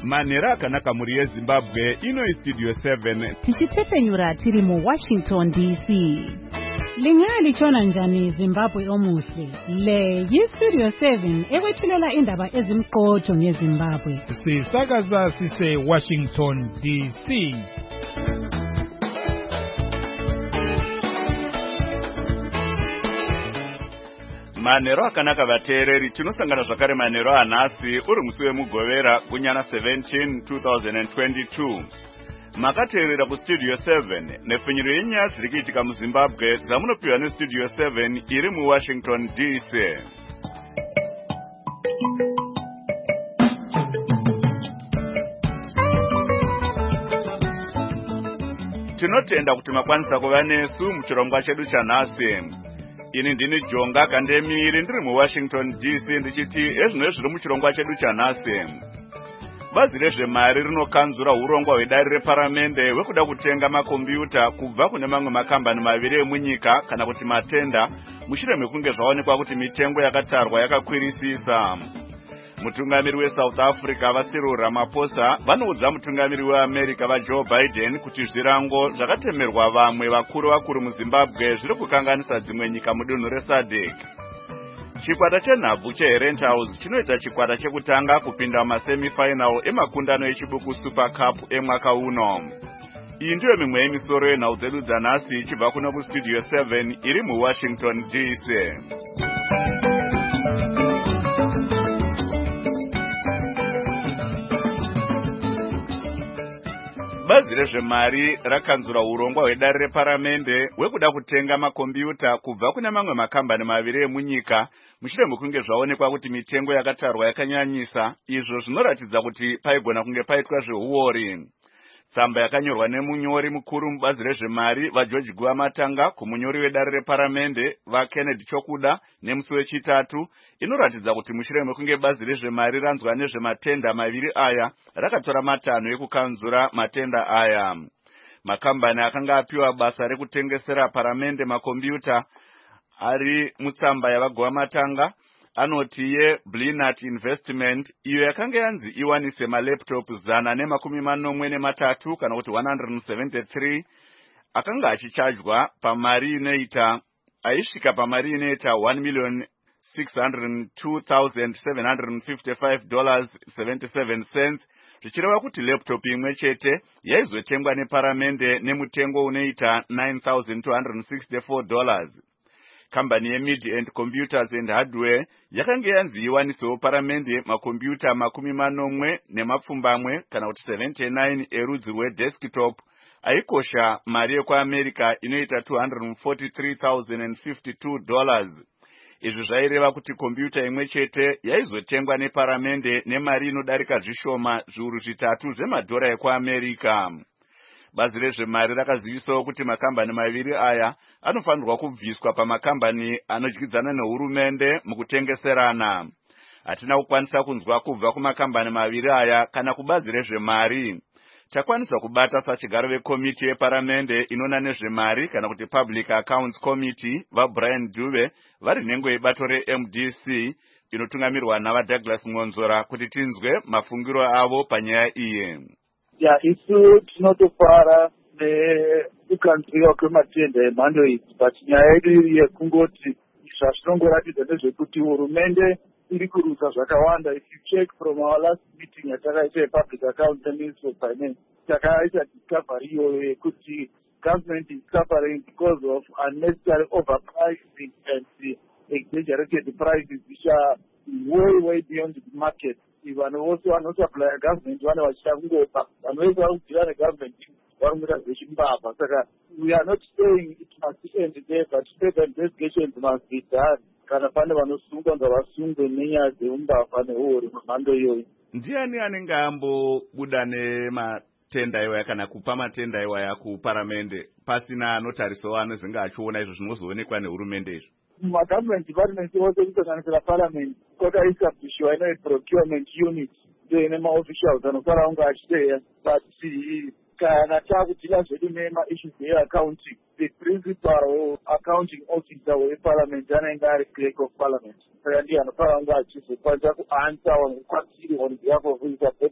manhero akanaka mhuri yezimbabwe. Ino istudio 7 tichitsepenyura tiri muWashington DC. Lingaya lichona njani Zimbabwe omuhle? Le yistudio 7 ekwethulela indaba ezimqotho ngeZimbabwe. Sisakaza sise Washington DC. manhero akanaka vateereri. Tinosangana zvakare manhero anhasi uri musi wemugovera gunyana 17 2022. Makateerera kustudio 7 nepfinyiro yenyaya dziri kuitika muZimbabwe dzamunopiwa nestudio 7 iri muWashington DC. Tinotenda kuti makwanisa kuva nesu muchirongwa chedu chanhasi. Ini ndini Jonga Kandemiri ndiri muWashington DC ndichiti ezvino zviri muchirongwa chedu chanhasi. Bazi rezvemari rinokanzura urongwa hwedare reparamende hwekuda kutenga makombiyuta kubva kune mamwe makambani maviri emunyika kana kuti matenda mushure mekunge zvaonekwa kuti mitengo yakatarwa yakakwirisisa. Mutungamiri weSouth Africa vaCyril Ramaphosa vanoudza mutungamiri weAmerica vaJoe Biden kuti zvirango zvakatemerwa vamwe vakuru muZimbabwe zviri kukanganisa dzimwe nyika mudunhu reSADC. Chikwata chenhabvu cheHerent House chinoita chikwata chekutanga kupinda mumasemifinal emakundano echibuku Super Cup emwaka uno. Iyi ndiyo mimwe yemisoro yenhau dzedu dzanhasi ichibva kuno kustudio 7 iri muWashington DC. Bazi rezvemari rakanzura urongwa hwedare reparamende hwekuda kutenga makombiyuta kubva kune mamwe makambani maviri emunyika mushure mekunge zvaonekwa kuti mitengo yakatarwa yakanyanyisa. Izvo zvinoratidza kuti paigona kunge paitwa zvehuori. Tsamba yakanyorwa nemunyori mukuru mubazi rezvemari vaGeorge Guamatanga kumunyori wedare reparamende vaKennedy Chokuda nemusi wechitatu inoratidza kuti mushure mekunge bazi rezvemari ranzwa nezvematenda maviri aya rakatora matanho ekukanzura matenda aya. Makambani akanga apiwa basa rekutengesera paramende makombiyuta ari mutsamba yavaGuamatanga anoti yeBlinat Investment iyo yakanga yanzi iwanise malaptop 143 kana kuti 173 akanga achichajwa pamari inoita aisvika pamari inoita $1,602,755.77 zvichireva kuti laptop imwe chete yaizotengwa neparamende nemutengo unoita $9,264. Kambani yeMedia and Computers and Hardware yakanga yanzi iwanisewo paramende makombiyuta 40 nemapfumbamwe kana kuti 79 erudzi rwedesktop aikosha mari yekuAmerica inoita $243,052. Izvi zvaireva kuti kombiyuta imwe chete yaizotengwa neparamende nemari inodarika zvishoma zviuru 3 zvemadhora ekuAmerica. Bazi rezvemari rakazivisawo kuti makambani maviri aya anofanirwa kubviswa pamakambani anodyidzana nehurumende mukutengeserana. Hatina kukwanisa kunzwa kubva kumakambani maviri aya kana kubazi rezvemari. Takwanisa kubata sachigaro vekomiti yeparamende inona nezvemari kana kuti Public Accounts Committee vaBrian Dube vari nhengo yebato reMDC inotungamirwa navaDouglas Ngonzora kuti tinzwe mafungiro avo panyaya iyi. Isu tinotofara nekukanzwiwa kwematenda emhando idzi, but nyaya yedu yekungoti zvazvinongoratidza ndezvekuti hurumende iri kurusa zvakawanda. If you check from our last meeting yatakaita yePublic Accounts and Ministry of Finance, takaita discovery iyoyo yekuti government is suffering because of unnecessary overpricing and exaggerated prices which are way beyond the market. Vanhu vose vanosupply government vane vachida kungopa, vanhu vese vari kudhira negovernment vari kuita zvechimbavha. Saka we are not saying it must end there, but further investigations must be done. Kana pane vanosungwa ngavasungwe nenyaya dzeumbavha nehuori mhando iyoyo. Ndiani anenge ambobuda nematenda iwaya kana kupa matenda iwaya kuparamende pasina anotarisawo anozenge achiona izvo zvinozoonekwa nehurumende izvo? Magovernment departments ose kusanganisira parliament kwakaestablishiwa ino procurement unit ndio ine maofficials anofara kunge achiteya, but kana taakudhila zvedu nemaissues eaccounting, the principal accounting officer weparliament anenge ari clerk of parliament. Saka ndiye anofara kunge achizokwanisa kuansa kwatiri on behalf of his subordinates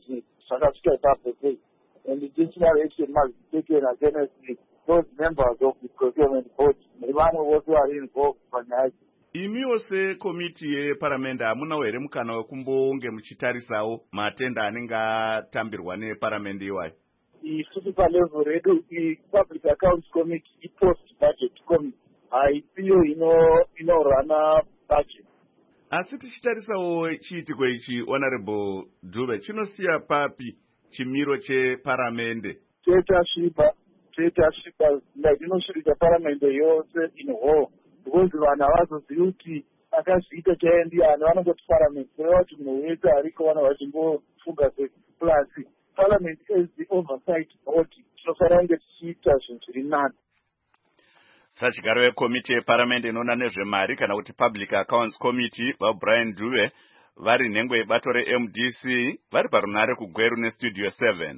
zvakasvika ipapo sei, and additional action must be taken against those members of the procurement board nevamwe vose vari involved panyaya. Imiwo sekomiti yeparamende hamunawo here mukana wekumbonge muchitarisawo matenda anenge atambirwa neparamende iwayo? Isusu palevel redu i-public accounts committee i-post budget committee haisiyo inorana budget. Asi tichitarisawo chiitiko ichi, Honorable Dube, chinosiya papi chimiro cheparamende? Chetasvipa ndatinosvirika paramende yose in whole, because vanhu havazozivi kuti akazviita chaendiani, vanongoti parliament kureva kuti munhu wese ariko vana vachimbofunga seplasi parliament as the oversight body tinofanira kunge tichiita zvinhu zviri nani. Sachigaro wekomiti yeparamende inoona nezvemari kana kuti Public Accounts Committee vaBrian Dube vari nhengo yebato reMDC vari parunare kuGweru neStudio 7.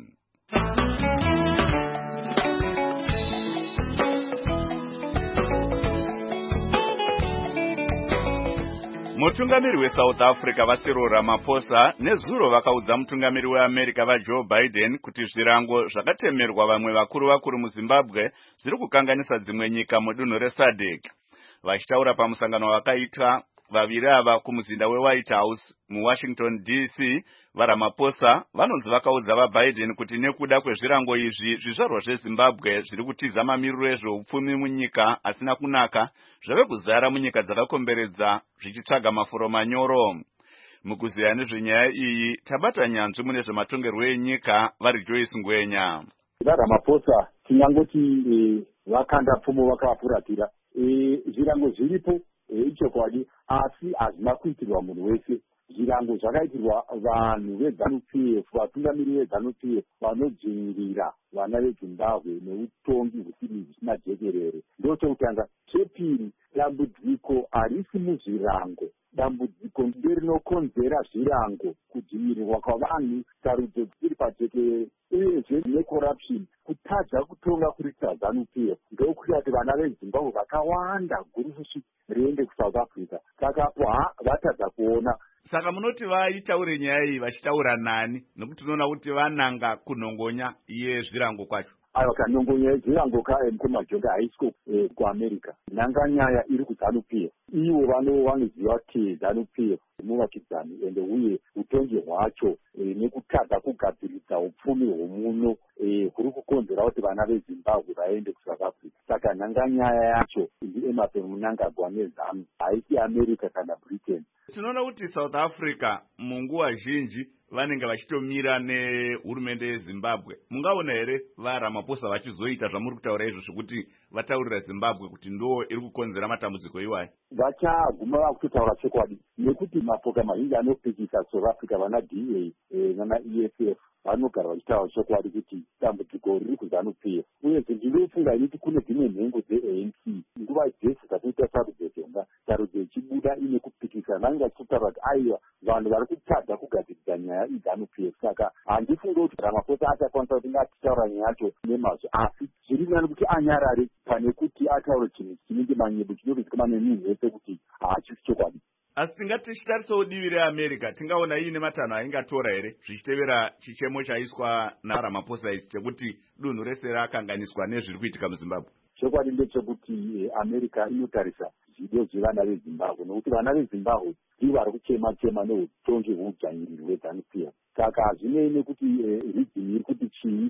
Mutungamiri weSouth Africa vaCyril Ramaphosa nezuro vakaudza mutungamiri weAmerica vaJoe Biden kuti zvirango zvakatemerwa vamwe vakuru muZimbabwe zviri kukanganisa dzimwe nyika mudunhu reSADC. Vachitaura pamusangano wakaitwa vaviri ava kumuzinda weWhite House muWashington DC, vaRamaphosa vanonzi vakaudza vaBiden kuti nekuda kwezvirango izvi zvizvarwa zveZimbabwe zviri kutiza mamiriro ezveupfumi munyika asina kunaka zvave kuzara munyika dzakakomberedza zvichitsvaga mafuro manyoro. Mukuziya nezvenyaya iyi tabata nyanzvi mune zvematongerwo enyika vari Joyce Ngwenya. vaRamaphosa tinyangoti vakanda pfumo vakavafuratira zvirango zviripo ichokwadi, asi hazvina kuitirwa munhu wese. Zvirango zvakaitirwa vanhu veZANU-PF, vatungamiri veZANU-PF vanodzvinyirira vana veZimbabwe neutongi husina jekerere. Ndochokutanga. Chepiri, dambudziko harisi muzvirango. Dambudziko nderinokonzera zvirango, kudzvinyirirwa kwavanhu, sarudzo dziri pajekerere, uyezve necorruption, kutadza kutonga kurisa ZANU-PF. Ndokuti vana veZimbabwe vakawanda gurufushi riende kuSouth Africa. Saka vatadza kuona. Saka munoti vaitaure nyaya iyi vachitaura nani? Nokuti tinoona kuti vananga kunhongonya yezvirango kwacho. Aiwa, kanhongonya yezvirango kumajonga haisiko kuAmerica. Nanga nyaya iri kuZANU-PF. Ivo vanoziva kuti ZANU-PF muvakidzani ende uye utongi hwacho nekutadza kugadzirisa upfumi hwomuno kuri kukonzera kuti vana veZimbabwe vaende kuSouth Africa. Saka nanga nyaya yacho ndiEmmerson Mnangagwa neZANU, haisi America kana Britain. Tinoona kuti South Africa munguva zhinji vanenge vachitomira nehurumende yeZimbabwe. Mungaona here vaRamaphosa vachizoita zvamuri kutaura izvo zvekuti vataurira Zimbabwe kuti ndo iri kukonzera matambudziko iwayo? Vachaguma vakutotaura chokwadi, nekuti mapoka mazhinji anopikisa South Africa vana DA nana EFF vanogara vachitaura chokwadi kuti dambudziko riri kuZANU-PF. Uyezve ndinofunga inoti kune dzimwe nhengo dzeANC nguva dzese dzatoita sarudzo dzenga, sarudzo ichibuda ine kupikisa, vanenge vachitotaura kuti aiwa vanhu vari kutadza kugadzirisa nyaya iZANU-PF. Saka handifunge kuti Ramaphosa achakwanisa kuti ngatichitaura nyaya yacho nemazvo, asi zviri nani kuti anyarare pane kuti ataure chinhu chinenge manyepo chinozivikanwa nemunhu wese kuti hachisi chokwadi. Asi tingatichitarisawo divi reAmerica, tingaona iine matanho aingatora here zvichitevera chichemo chaiswa naRamaphosa ichi chekuti dunhu rese rakanganiswa nezviri kuitika muZimbabwe? Chokwadi ndechekuti America inotarisa zvido zvevana veZimbabwe, nokuti vana veZimbabwe ndivo vari kuchema neutongi hweudzvanyiriri hweZANU-PF. Saka hazvinei nekuti region iri kuti chii.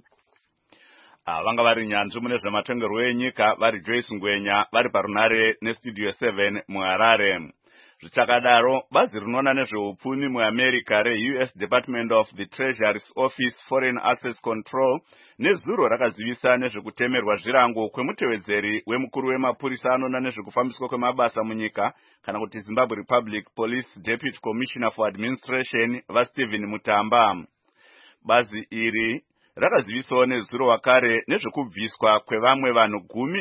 Vanga vari nyanzvi mune zvematongerwo enyika vari Joyce Ngwenya vari parunare neStudio 7 muHarare. Zvichakadaro, bazi rinoona nezveupfumi muAmerica reUS Department of the Treasury's Office Foreign Assets Control nezuro rakazivisa nezvekutemerwa zvirango kwemutevedzeri wemukuru wemapurisa anoona nezvekufambiswa kwemabasa munyika kana kuti Zimbabwe Republic Police Deputy Commissioner for Administration vaStephen Mutamba. Bazi iri rakazivisawo nezuro wakare nezvekubviswa kwevamwe vanhu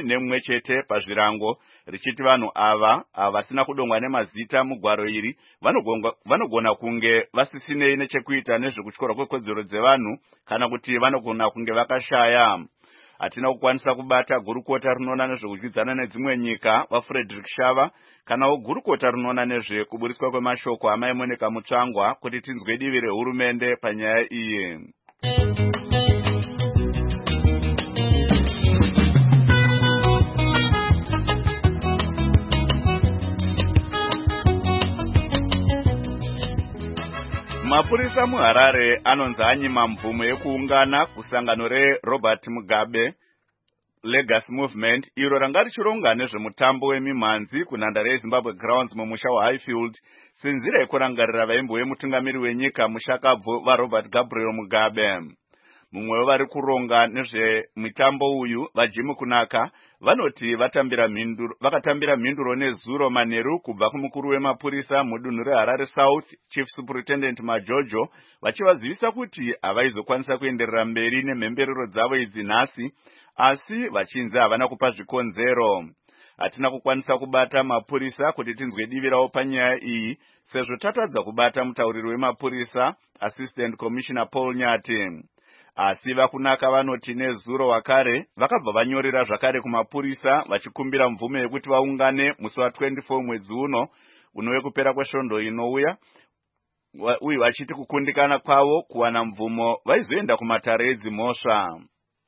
11 pazvirango, richiti vanhu ava vasina kudongwa nemazita mugwaro iri vanogona kunge vasisinei nechekuita nezvekutyorwa kwekodzero dzevanhu kana kuti vanogona kunge vakashaya. Hatina kukwanisa kubata gurukota rinoona nezvekudyidzana nedzimwe nyika vaFrederick Shava kanawo gurukota rinoona nezvekuburiswa kwemashoko amaemoneka Mutsvangwa kuti tinzwe divi rehurumende panyaya iyi. Mapurisa muHarare anonzi anyima mvumo yekuungana kusangano reRobert Mugabe Legacy Movement iro ranga richironga nezvemutambo wemimhanzi kunhandare yeZimbabwe Grounds mumusha waHighfield senzira yekurangarira vaimbo vemutungamiri wenyika mushakabvu vaRobert Gabriel Mugabe. Mumwe wevari kuronga nezvemutambo uyu vaJimmy Kunaka vanoti vakatambira mhinduro nezuro manheru kubva kumukuru wemapurisa mudunhu reHarare South Chief Superintendent Majojo vachivazivisa kuti havaizokwanisa kuenderera mberi nemhemberero dzavo idzi nhasi, asi vachinzi havana kupa zvikonzero. Hatina kukwanisa kubata mapurisa kuti tinzwe divi ravo panyaya iyi sezvo tatadza kubata mutauriri wemapurisa Assistant Commissioner Paul Nyati. Asi vakunaka vanoti nezuro wakare vakabva vanyorera zvakare kumapurisa vachikumbira mvumo yekuti vaungane musi wa24 mwedzi uno wekupera kwesvondo inouya, uye vachiti kukundikana kwavo kuwana mvumo vaizoenda kumatare edzimhosva.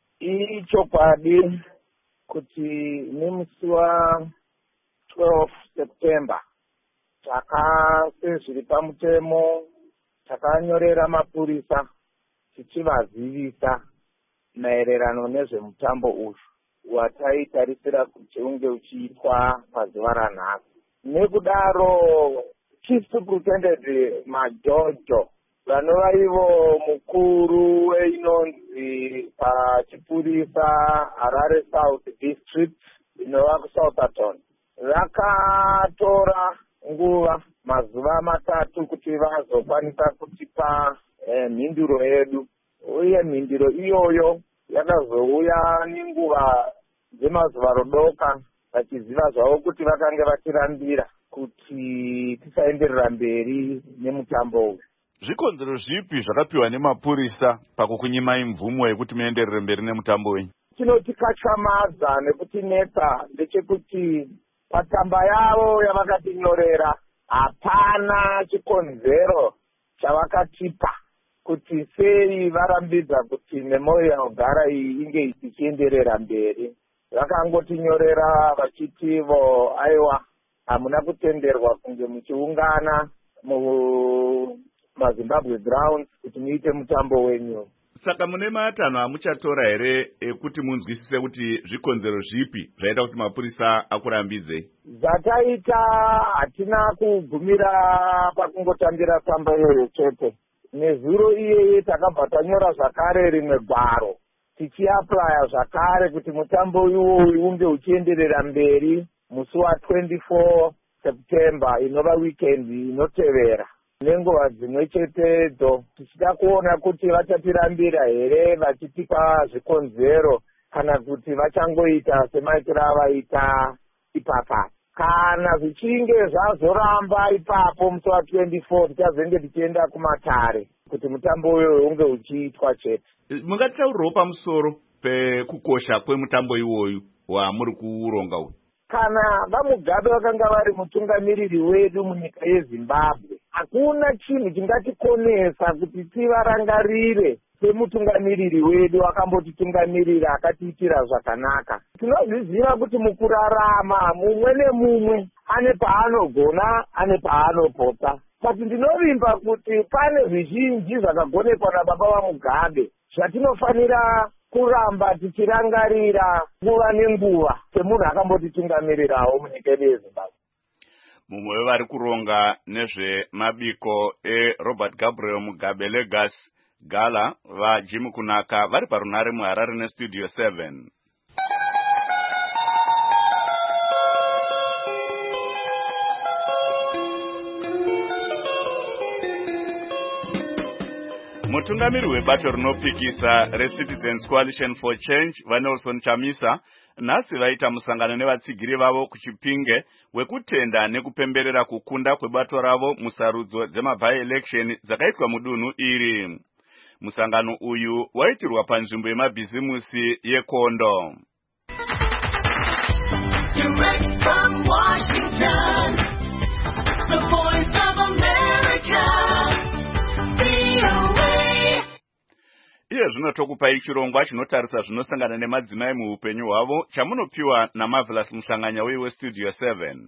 Ichokwadi kuti nemusi wa12 September sezviri pamutemo takanyorera mapurisa tichivazivisa maererano nezvemutambo uyu wataitarisira kuti unge uchiitwa pazuva ranhasi. Nekudaro Chief Superintendent Majojo vanova ivo mukuru weinonzi pachipurisa Harare South District inova kuSouthampton vakatora nguva mazuva 3 kuti vazokwanisa kutipa mhinduro yedu, uye mhinduro iyoyo yakazouya nenguva dzemazuva rodoka vachiziva zvavo kuti vakanga vatirambira kuti tisaenderera mberi nemutambo uyu. Zvikonzero zvipi zvakapiwa nemapurisa pakukunyimai mvumo yekuti muenderere mberi nemutambo wenyu? Chinotikatyamadza nekutinetsa ndechekuti patamba yavo yavakatinyorera hapana chikonzero chavakatipa kuti sei varambidza kuti Memorial Gara iyi inge ichienderera mberi. Vakangotinyorera vachitivo aiwa hamuna kutenderwa kunge muchiungana muZimbabwe Grounds kuti muite mutambo wenyu. Saka mune matanho amuchatora here ekuti munzwisise kuti zvikonzero zvipi zvaita kuti mapurisa akurambidze? Zvataita hatina kugumira pakungotambira tambo iyoyo chete. Nezuro iyeye takabva tanyora zvakare rimwe gwaro tichiaplaya zvakare kuti mutambo iwoyu unge uchienderera mberi musi wa24 September inova weekend inotevera. Nenguva dzimwe chetedzo tichida kuona kuti vachatirambira here vachitipa zvikonzero kana kuti vachangoita semaitiro avaita ipapa. Kana zvichinge zvazoramba ipapo musi wa24 tichazenge tichienda kumatare kuti mutambo uyo unge uchiitwa chete. Mungatitaurirawo pamusoro pekukosha kwemutambo iwoyu wamuri kuronga uyu? Kana vaMugabe vakanga vari mutungamiriri wedu munyika yeZimbabwe, hakuna chinhu chingatikonesa kuti tivarangarire semutungamiriri wedu akambotitungamirira akatiitira zvakanaka. Tinozviziva kuti mukurarama mumwe nemumwe ane paanogona, ane paanopota. Saka ndinovimba kuti pane zvizhinji zvakagonekwa nababa vaMugabe zvatinofanira kuramba tichirangarira nguva nenguva semunhu akambotitungamirirawo munyika yedu yeZimbabwe. Mumwe wevari kuronga nezvemabiko eRobert Gabriel Mugabe Legacy Gala vaJimmy Kunaka vari parunhare muHarare neStudio 7. Mutungamiri webato rinopikisa reCitizens Coalition for Change vaNelson Chamisa nhasi vaita musangano nevatsigiri vavo kuChipinge wekutenda nekupemberera kukunda kwebato ravo musarudzo dzema-by-election dzakaitwa mudunhu iri. Musangano uyu waitirwa panzvimbo yemabhizimusi yeKondo. Direct from Washington, the Voice of America, VOA. Iye zvino tokupai chirongwa chinotarisa zvinosangana nemadzimai muupenyu hwavo chamunopiwa naMarvelous Muhlanganya weStudio 7.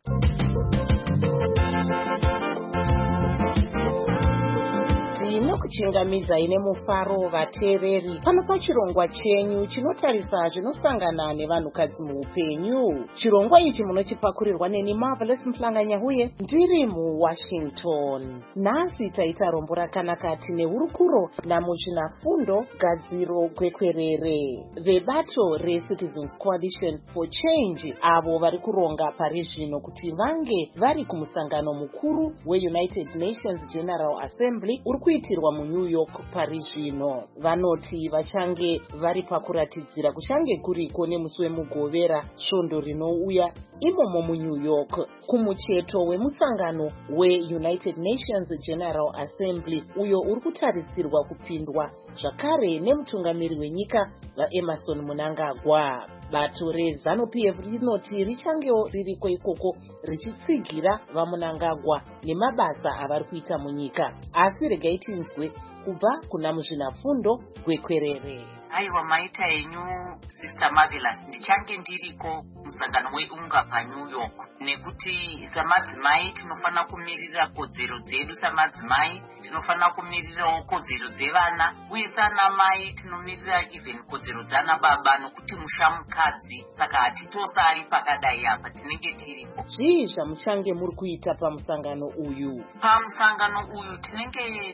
Kuchingamidza ine mufaro vateereri pano pachirongwa chenyu chinotarisa zvinosangana nevanhukadzi muupenyu. Chirongwa ichi munochipakurirwa neni Marvelous Muhlanganya uye ndiri muWashington. Nhasi taita rombo rakanaka tine hurukuro namuzvinafundo gadziro kwekwerere vebato reCitizens Coalition for Change, avo vari kuronga pari zvino kuti vange vari kumusangano mukuru weUnited Nations General Assembly uri kuitirwa muNew York pari zvino. Vanoti vachange vari pakuratidzira kuchange kuriko nemusi wemugovera svondo rinouya imomo muNew York kumucheto wemusangano weUnited Nations General Assembly uyo uri kutarisirwa kupindwa zvakare nemutungamiri wenyika vaEmerson Mnangagwa. Bato reZANU-PF rinoti richangewo ririko ikoko richitsigira vaMnangagwa nemabasa avari kuita munyika. Asi regai tinzwe kubva kuna muzvinafundo gwekwerere. Aiwa maita enyu Sister Marvelous, ndichange ndiriko musangano weunga paNew York nekuti samadzimai tinofana kumirira kodzero dzedu, samadzimai tinofana kumirirawo kodzero dzevana, uye sana mai tinomirira even kodzero dzana baba nokuti mushamukadzi, saka hatitosari pakadai apa tinenge tiriko. Zvii zvamuchange muri kuita pamusangano uyu? Pamusangano uyu tinenge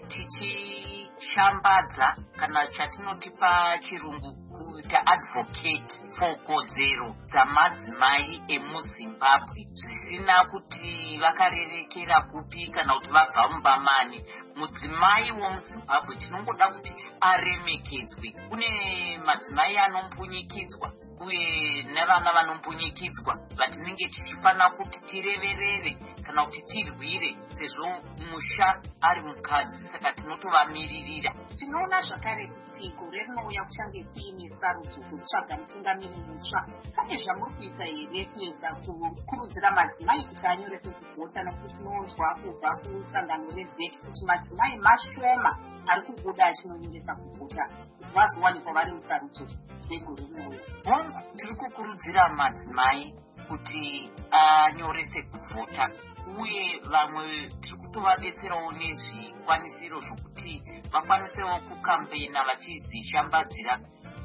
tichishambadza kana chatinoti pachirungu kuita advocate for kodzero dzamadzimai emuZimbabwe, zvisina kuti vakarerekera kupi kana kuti vabva muBamani. Mudzimai womuZimbabwe tinongoda kuti aremekedzwe. Kune madzimai anompunyikidzwa uye nevana vanompunyikidzwa vatinenge tichifana kuti tireverere kana kuti tirwire, sezvo musha ari mukadzi, saka tinotovamiririra. Tinoona zvakare kuti gore rinouya kuchange kuine sarudzo kutsvaga mutungamiri mutsva. Pane zvamuri kuita here kuedza kukurudzira madzimai kuti anyorese kuvhota, nokuti tinonzwa kubva kusangano reZET kuti madzimai mashoma ari kubuda achinonyoresa kuvhota kuti vazowanikwa vari musarudzo dzegore rinouya? Tiri kukurudzira madzimai kuti anyorese kuvhota, uye vamwe tiri kutovadetserawo nezvikwanisiro zvokuti vakwanisewo kukambena vachizvishambadzira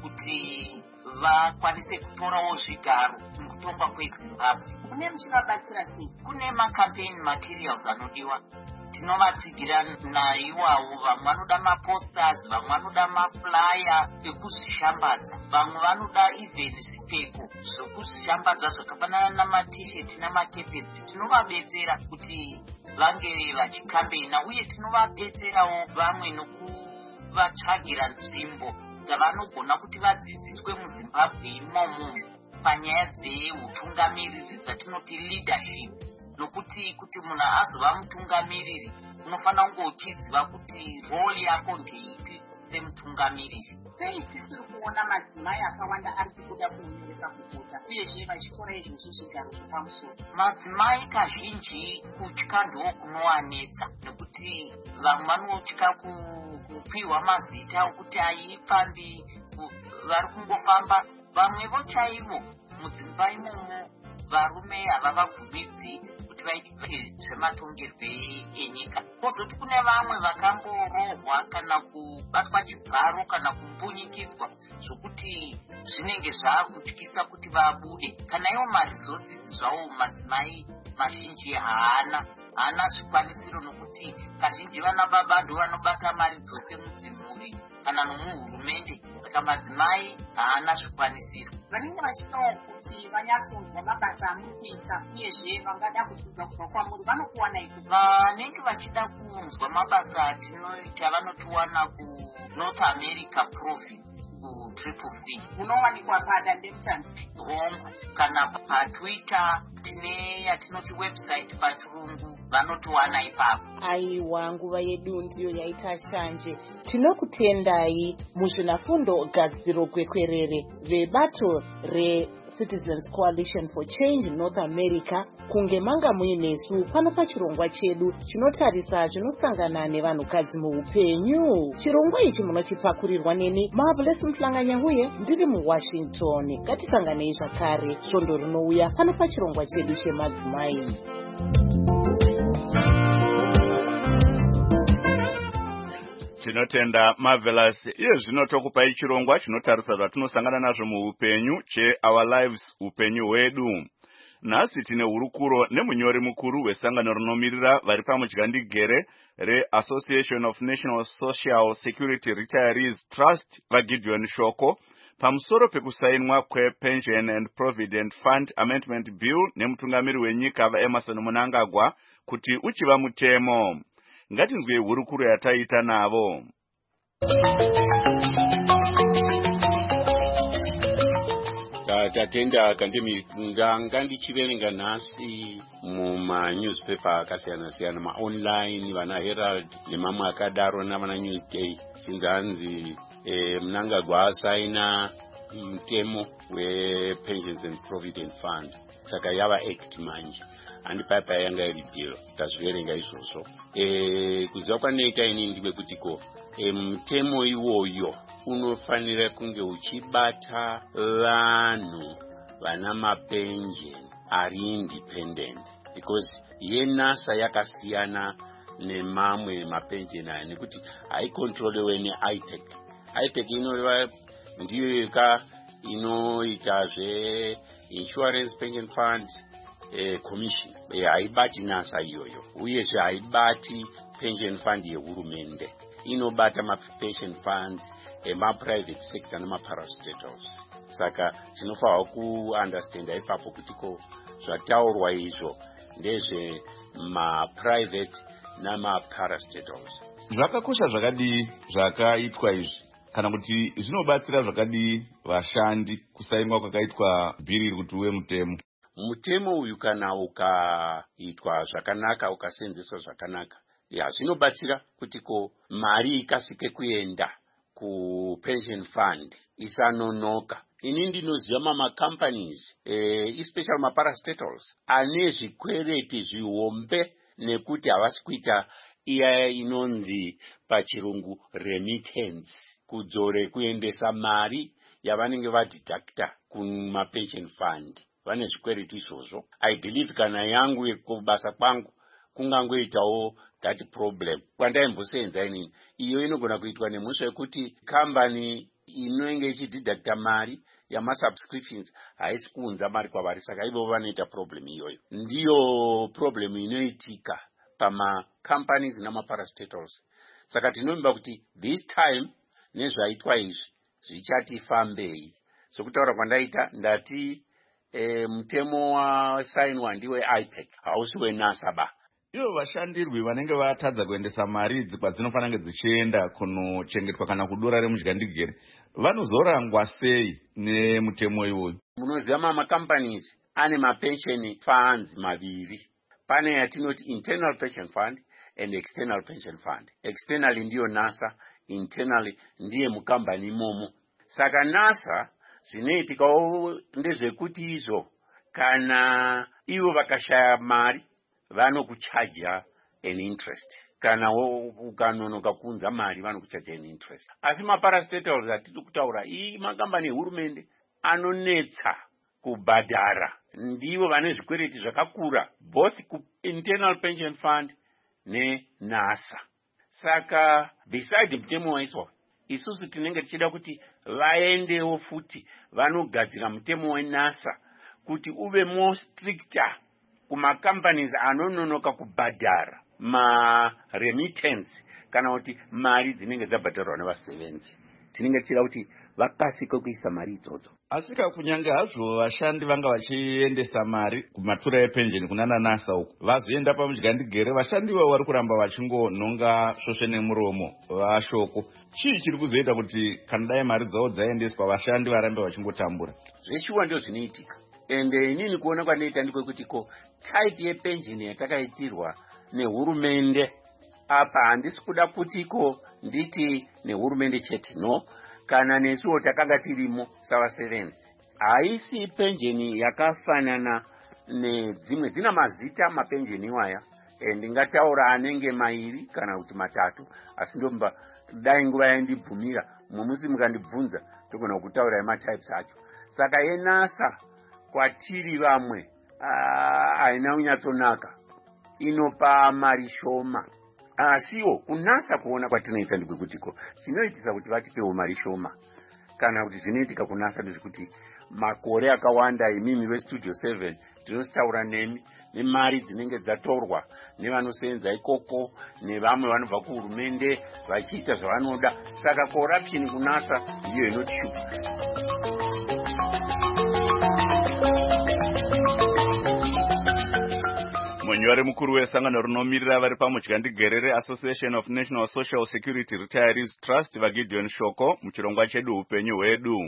kuti vakwanise kutorawo zvigaro mukutongwa kweZimbabwe. Kune muchivabatsira sei? Kune macampaign materials anodiwa, tinovatsigira naiwawo. Vamwe vanoda maposters, vamwe vanoda maflyer ekuzvishambadza, vamwe vanoda even zvipfeko zvokuzvishambadza zvakafanana namatisheti namakepesi. Tinovabetsera kuti vange vachikambena, uye tinovabetserawo vamwe nokuvatsvagira nzvimbo dzavanogona kuti vadzidziswe muZimbabwe imomo panyaya dzeutungamiriri dzatinoti leadership, nokuti kuti munhu azova mutungamiriri unofanira kunge uchiziva kuti role yako ndeipi semutungamiriri. Sei tisiri kuona madzimai akawanda ari kubuda kunyoresa kuvhota uyezve vachitora izvozvo zvigaro zvepamusoro? Madzimai kazhinji kutya ndo kunowanetsa, nekuti vamwe vanotya kupiwa mazita okuti haifambi, vari kungofamba. Vamwevo chaivo mudzimba imomo varume havavabvumidzi kuti vaite zvematongerwe enyika. Kozoti kune vamwe vakangorohwa kana kubatwa chibharo kana kupunyikidzwa zvokuti zvinenge zvaakutyisa kuti vabude. Kana iwo maresources zvawo madzimai mazhinji haana zvikwanisiro, nokuti kazhinji vana baba ndo vanobata mari dzose mudzimhuri kana nomuhurumende, saka madzimai haana zvikwanisiro. Vanenge vachidawo kuti vanyatsonzwa mabasa amuri kuita uyezve vangada kudzidza kubva kwamuri vanokuwana iko? Vanenge vachida kunzwa mabasa atinoita vanotiwana kuNorth America Province ku3C. Munowanikwa padandemutande hongu kana paTwitter, tine yatinoti website pachirungu vanotiwana ipapo. Aiwa, nguva yedu ndiyo yaita shanje. Tinokutendai muzvinafundo gadziro kwekwerere vebato Citizens Coalition for Change in North America kunge manga muinesu pano pachirongwa chedu chinotarisa zvinosangana nevanhukadzi muupenyu. Chirongwa ichi munochipakurirwa neni Marvelous Mhlanganyahuye ndiri muWashington. Ngatisanganei zvakare svondo rinouya pano pachirongwa chedu chemadzimai. Tinotenda Marvelous. Iye zvino tokupai chirongwa chinotarisa zvatinosangana nazvo muupenyu Our Lives upenyu hwedu. Nhasi tine hurukuro nemunyori mukuru wesangano rinomiririra vari pamudyandigere reAssociation of National Social Security Retirees Trust vaGideon Shoko pamusoro pekusainwa kwePension and Provident Fund Amendment Bill nemutungamiri wenyika vaEmerson Mnangagwa kuti uchiva mutemo. Ngatinzwe hurukuro yataita navo. Tatenda kandemi ngandichiverenga nhasi muma-newspaper akasiyana-siyana, ma-online, vana Herald nemamwe akadaro navana Newsday, chinzanzi Mnangagwa asaina mutemo wePensions and Provident Fund, saka yava act manje. Handi paipa yanga iri bill, tazviverenga izvozvo. Kuziva kwandinoita ini ndepekutiko mutemo iwoyo unofanira kunge uchibata vanhu vana mapension ari independent, because yeNASA yakasiyana nemamwe mapension aya nekuti haikontrolewe neIPEC. IPEC inoreva ndiyo inoita insurance pension fund commission, haibati NASA iyoyo, uyezve haibati pension fund yehurumende, inobata mapension funds ema-private sector nemaparastatals. Saka tinofanirwa kuunderstanda ipapo kutiko zvataurwa izvo ndezve ma-private namaparastatals. Zvakakosha zvakadii zvakaitwa izvi, kana kuti zvinobatsira zvakadii vashandi kusainwa kwakaitwa bhiri kuti uve mutemo? Mutemo uyu kana ukaitwa zvakanaka, ukasenzeswa zvakanaka, zvinobatsira kutiko mari ikasike kuenda kupension fund isanonoka. Ini ndinoziva mama-companies, especially maparastatals, ane zvikwereti zvihombe nekuti havasi kuita iya inonzi pachirungu remittance, kudzore kuendesa mari yavanenge vadidacta kumapension fund. Vane zvikwereti izvozvo. I believe kana yangu kubasa kwangu kungangoitawo that problem. Kwandaimboseenza inini, iyo inogona kuitwa nemusha wekuti company inenge ichididacta mari yamasubscriptions haisi kuunza mari kwavari, saka ivo vanoita problem iyoyo. Ndiyo problem inoitika pama-companies namaparastatals. Saka tinomba kuti this time nezvaitwa izvi zvichati fambei. Sokutaura kwandaita ndati mutemo wasainwa ndiwe IPEC, hausi weNASA ba. Ivo vashandirwi vanenge vatadza kuendesa mari idzi kwadzinofana dzichienda kunochengetwa kana kudura remudyandigere vanozorangwa sei nemutemo iwoyu? Munoziva mama-companies ane mapension funds maviri. Pane yatinoti internal pension fund and external pension fund. Externally ndiyo NASA, internally ndiye mukambani imomo. Saka NASA zvinoitikawo ndezvekuti izvo kana ivo vakashaya mari vanokuchaja an interest, kana ukanonoka kuunza mari vanokuchaja an interest. Asi maparastatals atiri kutaura iyi makambani ehurumende anonetsa kubhadhara, ndivo vane zvikwereti zvakakura both internal pension fund neNASA. Saka beside mutemo waiswa, isusu tinenge tichida kuti vaendewo futi vanogadzira mutemo weNASA kuti uve more stricter kuma-companies anononoka kubhadhara ma-remittance kana kuti mari dzinenge dzabhadharwa nevasevenzi. Tinenge tichida kuti vakasike kuisa mari idzodzo. Asika kunyange hazvo vashandi vanga vachiendesa mari kumatura epension kunana NASA uku, vazoenda pamudyandigere, vashandi vavo vari kuramba vachingonhonga svosve nemuromo vaShoko. Chii chiri kuzoita kuti kana dai mari dzavo dzaendeswa vashandi varambe vachingotambura? Zveshuwa ndio zvinoitika. Ende inini kuona kwandinoita ndiko kuti type yepension yatakaitirwa nehurumende. Apa handisi kuda kutiko nditi nehurumende chete, no, kana nesuwo takanga tirimo savasevenzi. Haisi penjeni yakafanana nedzimwe, dzina mazita mapenjeni waya. Ndingataura anenge mairi kana kuti matatu, asi ndomba dai nguva yandibvumira mumusi mukandibvunza togona kutaura ematypes acho. Saka yenasa kwatiri vamwe haina kunyatsonaka, inopa mari shoma. Asiwo kunasa kuona kwatinoita ndikutiko zvinoitisa kuti vatipewo mari shoma, kana kuti zvinoitika kunasa ndezvekuti makore akawanda imimi vestudio 7 tinotaura nemi nemari dzinenge dzatorwa nevanosenza ikoko nevamwe vanobva kuhurumende vachiita zvavanoda. Saka corruption kunasa ndiyo inotishupa. Munyori mukuru wesangano rinomirira vari pamudya ndigerere Association of National Social Security Retirees Trust vaGideon Shoko muchirongwa chedu upenyu hwedu.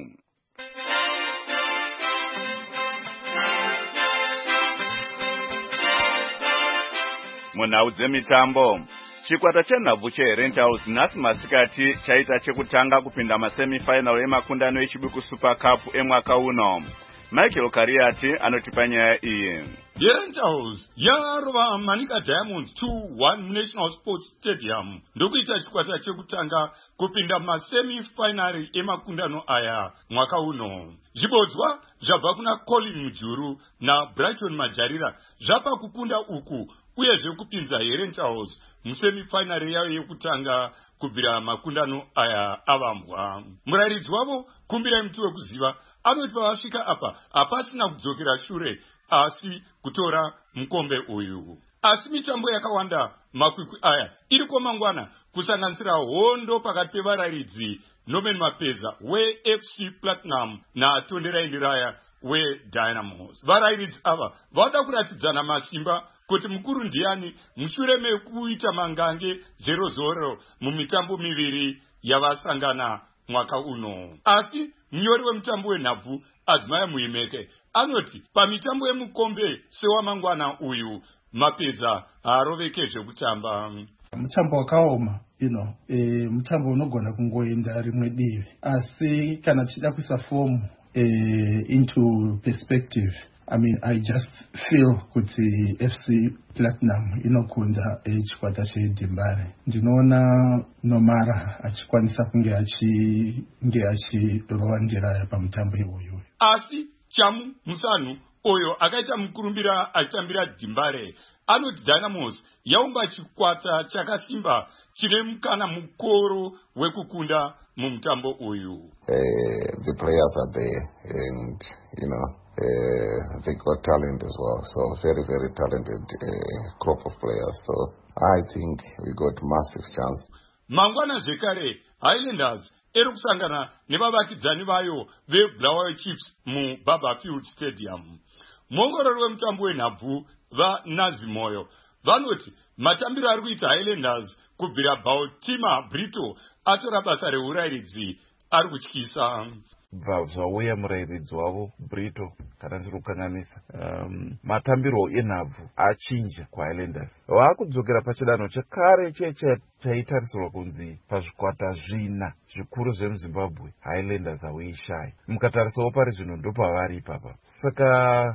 Munhau dzemitambo, chikwata chenhabvu cheRentals nhasi masikati chaita chekutanga kupinda masemifinal emakundano echibuku Super Cup emwaka uno. Michael Kariati anotipa nyaya iyi. Rentals yarova Manika Diamonds 2-1 National Sports Stadium ndokuita chikwata chekutanga kupinda masemifinal emakundano aya mwaka uno. Zvibodzwa zvabva kuna Colin Mujuru na Brighton Majarira zvapa kukunda uku uyezve kupinza Rentals musemifinal yayo yekutanga kubvira makundano aya avambwa. Murairidzi wavo Kumbirai Muti Wekuziva anoti pavasvika apa hapasina kudzokera shure asi kutora mukombe uyu. Asi mitambo yakawanda makwikwi aya iriko mangwana, kusanganisira hondo pakati pevarairidzi Norman Mapeza weFC Platinum na Tonderai Ndiraya weDynamos. Varairidzi ava vada kuratidzana masimba kuti mukuru ndiani mushure mekuita mangange 0-0 mumitambo miviri yavasangana mwaka uno. Asi munyori wemutambo wenhabvu Adzimaya Muimeke anoti pamitambo yemukombe sewamangwana uyu Mapeza haaroveke zvekutamba. Mutambo wakaoma, mutambo unogona kungoenda rimwe divi, asi kana tichida kuisa form into perspective, I just feel kuti FC Platinum inokunda chikwata cheDimbare. Ndinoona Nomara achikwanisa kunge achirova Ndiraya pamutambo iwoyo. Asi Chamu Musanu oyo akaita mukurumbira achitambira Dimbare anoti Dynamos yaumba chikwata chakasimba chine mukana mukoro wekukunda mumutambo uyu. The players are there and they got talent as well, so very, very talented crop of players. So I think we got massive chance. Mangwana zvekare Highlanders eri kusangana nevavakidzani vayo veBulawayo Chiefs muBarberfield Stadium. Muongorori wemutambo wenhabvu vaNazimoyo vanoti matambiro ari kuita Highlanders kubvira Baltimore Brito atora basa reurairidzi ari kutyisa. Zvauya murairidzi wavo Brito kana ndiri kukanganisa, matambiro enhabvu achinja kuHighlanders. Vakudzokera pachidanho chekare chaitarisirwa kunzi pazvikwata zvina zvikuru zvemuZimbabwe Highlanders hauishaya. Mukatarisawo pari zvino ndopavari ipapa. Saka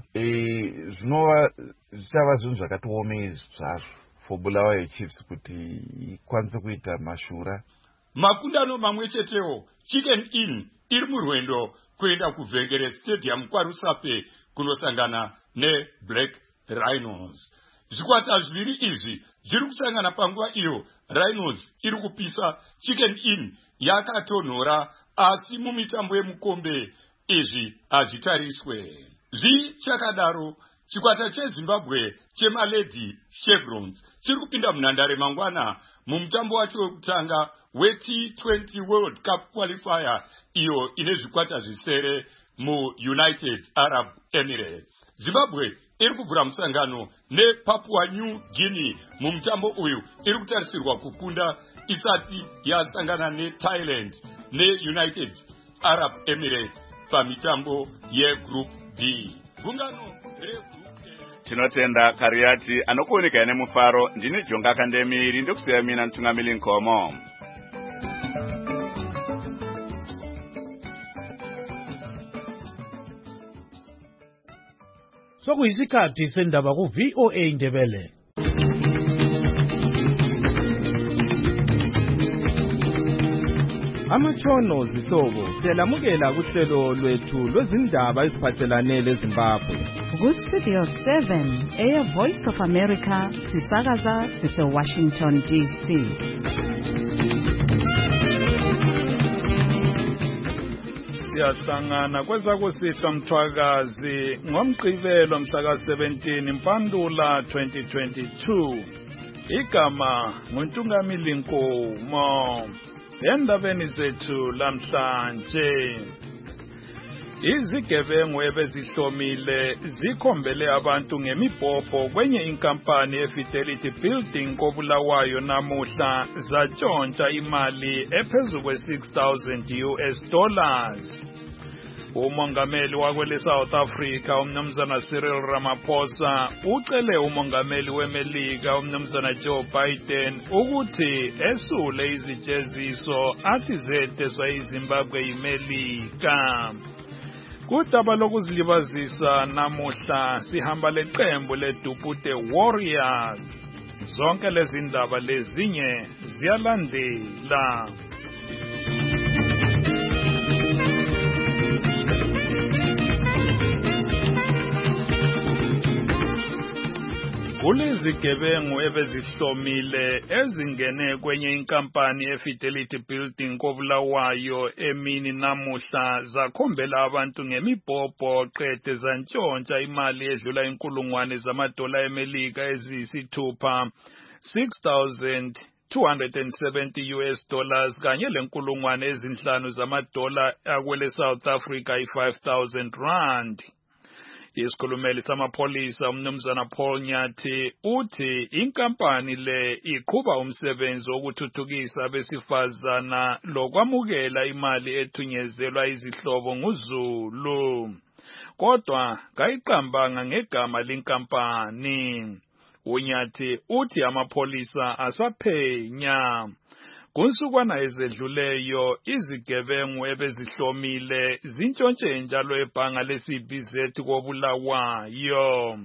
zvichava zvinhu zvakatiomei zvazvo for Bulawayo Chiefs kuti ikwanise kuita mashura. Makundano mamwe chetewo Chicken Inn iri murwendo kuenda kuvhengere Stadium kwaRusape kunosangana neBlack Rhinos. Zvikwata zviviri izvi zviri kusangana panguva iyo Rhinos iri kupisa. Chicken Inn yakatonhora, asi mumitambo yemukombe izvi hazvitariswe. Zvichakadaro chikwata cheZimbabwe chemalady Chevrons chiri kupinda munhandare mangwana mumutambo wacho wekutanga weT20 World Cup qualifier iyo ine zvikwata zvisere muUnited Arab Emirates. Zimbabwe iri kuvhura musangano nePapua New Guinea mumutambo uyu iri kutarisirwa kukunda isati yasangana neThailand neUnited Arab Emirates pamitambo yeGroup B. Gungano reGroup A. tinotenda Kariati anokuoneka nemufaro. Ndini Jonga Kandemiri ndokusiya mina Ntungamili Nkomo. Sokuyisikhathi sendaba ku VOA Ndebele. Amatshono zihlobo siyalamukela kuhlelo lwethu lwezindaba eziphathelane leZimbabwe. Ku-Studio 7 Air Voice of America sisakaza sise-Washington DC. Siyahlangana kwezakusihla Mthwakazi ngomgqibelo mhla ka-17 Mpandula 2022. Igama nguNtungamili Nkomo. Endabeni zethu lamhlanje, izigebengu ebezihlomile zikhombele abantu ngemibhobho kwenye inkampani eFidelity Building koBulawayo namuhla zatshontsha imali ephezulu kwe$6,000 US. Umongameli wakwele South Africa umnumzana Cyril Ramaphosa ucele umongameli weMelika umnumzana Joe Biden ukuthi esule izijeziso athi zeteswa iZimbabwe yiMelika. Kudaba lokuzilibazisa namuhla sihamba leqembu leDupute Warriors. Zonke lezi ndaba lezinye ziyalandela. Kulezigebengu ebezihlomile ezingene kwenye inkampani eFidelity Building koBulawayo emini namuhla zakhombela abantu ngemibhobho qede zantshontsha imali edlula $1,000 eMelika eziyisithupha $6,270 US kanye $5,000 akwele South Africa R5,000. Isikhulumeli samapholisa umnumzana Paul Nyathi uthi inkampani le iqhuba umsebenzi wokuthuthukisa abesifazana lokwamukela imali ethunyezelwa izihlobo nguZulu, kodwa kayiqambanga ngegama lenkampani. uNyathi uthi amapholisa asaphenya. Kunsukwana ezedluleyo izigebengu ebezihlomile zintshontshe njalo ebhanga leCBZ koBulawayo.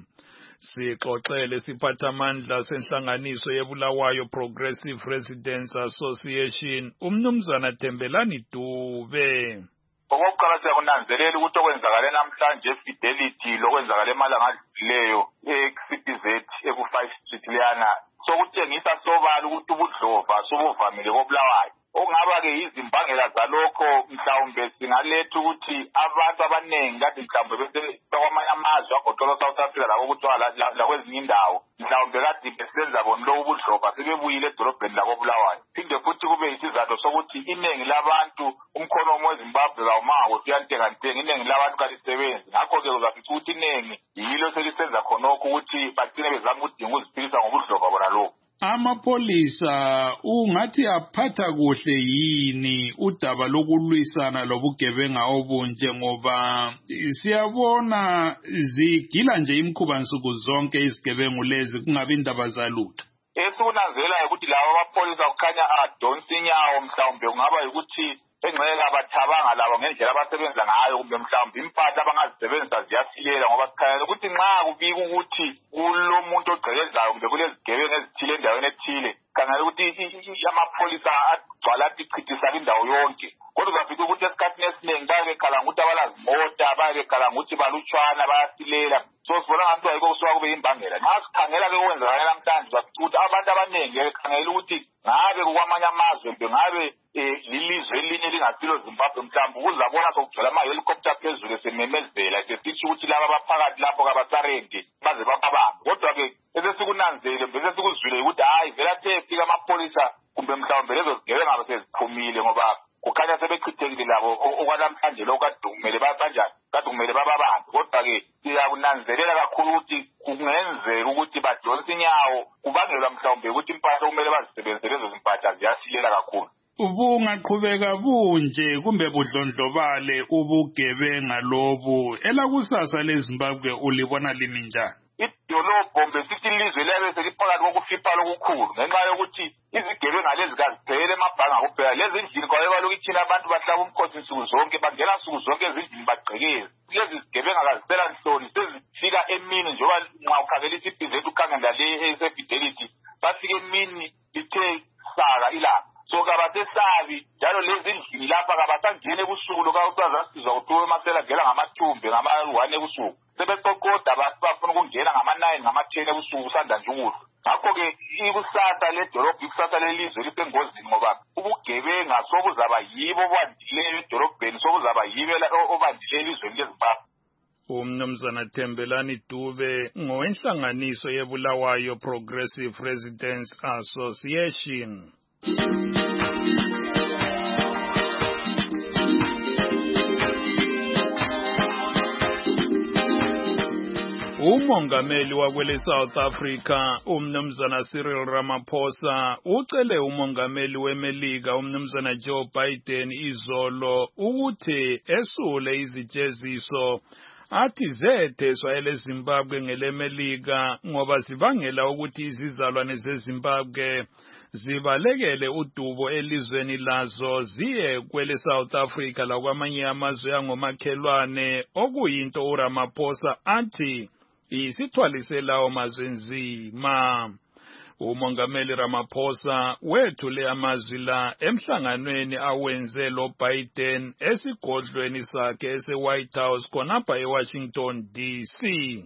Sixoxele siphathamandla senhlanganiso yeBulawayo Progressive Residents Association umnumzana Thembelani Dube. Okokuqala siyakunanzelela ukuthi okwenzakale namhlanje eFidelity lokwenzakale emalanga adlulileyo eCBZ eku5 Street leyana sokutshengisa sobala ukuthi ubudlova sobuvamile koBulawayo. Okungaba-ke izimbangela zalokho mhlawumbe singaletha ukuthi abantu abaningi kade mhlawumbe besekwamanye amazwe agoqela South Africa labo kuthiwa lakwezinye indawo mhlawumbe kade besenza bona lobu budlova sebebuyile edolobheni lakoBulawayo. Phinde futhi kube isizathu sokuthi iningi labantu umkhonomo weZimbabwe kawumako siyantengantenga iningi labantu kalisebenzi. Ngakho-ke uzafica ukuthi iningi yilo selisenza khonokho ukuthi bagcine bezama ukudinga ukuziphilisa ngobudlova bona lokhu. Amapholisa ungathi aphatha kuhle yini udaba lokulwisana lobugebenga obunje ngoba siyabona zigila nje imkhuba nsuku zonke izigebengu lezi kungabi indaba zalutho. Esikunanzelayo ukuthi labo amapholisa kukhanya adonsa inyawo mhlawumbe kungaba ukuthi engxenye abathabanga labo ngendlela abasebenza ngayo kumbe mhlawumbe impahla abangazisebenzisa ziyasilela ngoba sikhangela ukuthi nxa kubika ukuthi kulomuntu ogqekezayo kumbe kulezigebengu ezithile endaweni ethile khangela ukuthi amapholisa agcwala athi chithisa indawo yonke. Kodwa uzafika ukuthi esikhathini esiningi bayabe bekhala ngokuthi abalazimota bayabe bekhala ngokuthi balutshwana bayasilela. So sibona ngathi ayikho kusuka kube imbangela. Nxa sikhangela-ke okwenzakala namhlanje uzafika ukuthi abantu abaningi bekhangela ukuthi ngabe kukwamanye amazwe kumbe ngabe lilizwe elinye elingasilo Zimbabwe mhlawumbe ukuzabona sokugcwala ama-helicopter phezulu esememezela sesitsho ukuthi laba abaphakathi lapho kabasarendi baze bababambe. Kodwa-ke esesikunanzele bese sikuzwile ukuthi hayi vele athe efika amapholisa kumbe mhlawumbe lezo zigebengu ngabe seziphumile ngoba kukhanya sebechithekile labo okwanamhlanje lokhu kade kumele bakanjani kade kumele bababambe. Kodwa-ke siyakunanzelela kakhulu ukuthi kungenzeka ukuthi badonsa inyawo kubangelwa mhlawumbe ukuthi impahla kumele bazisebenzise lezo zimpahla ziyasilela kakhulu. Ubungaqhubeka bunje kumbe budlondlobale ubugebenga lobu elakusasa leZimbabwe ulibona limi njani? idolobho sithi ilizwe liyabe seliphakathi kokufipha lokukhulu ngenxa yokuthi izigebenga lezi kazibhekele emabhanga kuphela lezi ndlini kwayeba lokuthi thina abantu bahlaba umkhosi nsuku zonke bangena nsuku zonke ezindlini bagqekeze lezi zigebenga kazisela nhloni sezifika emini njengoba nxa ukhangela isibhizi ethu ukhangela le esefidelity bafike emini lithe saka ilanga so kabasesabi njalo lezi ndlini lapha kabasangene ebusuku lokawuzasizwa kuthiwa emasela ngela ngamathumbe ngama-1 ebusuku sebeqoqoda bafuna ukungena ngama-9 ngama-10 ebusuku kusanda nje ukudla ngakho-ke ikusasa ledolobho ikusasa lelizwe lisengozini ngoba ubugebenga sobuzaba yibo obandileyo edolobheni sobuzaba yibo obandileyo elizweni lezimbabwe. Umnumzana Thembelani Dube ngowenhlanganiso yeBulawayo Progressive Residents Association. Umongameli wakwele South Africa umnumzana Cyril Ramaphosa ucele umongameli weMelika umnumzana Joe Biden izolo ukuthi esule izijeziso athi zetheswa eleZimbabwe ngeleMelika ngoba zibangela ukuthi izizalwane zeZimbabwe zibalekele udubo elizweni lazo ziye kwele South Africa lakwamanye amazwe angomakhelwane okuyinto uRamaphosa athi isithwaliselayo mazwe nzima. Umongameli Ramaphosa wethule amazwi la emhlanganweni awenze lo Biden esigodlweni sakhe ese-White House khonapha eWashington DC.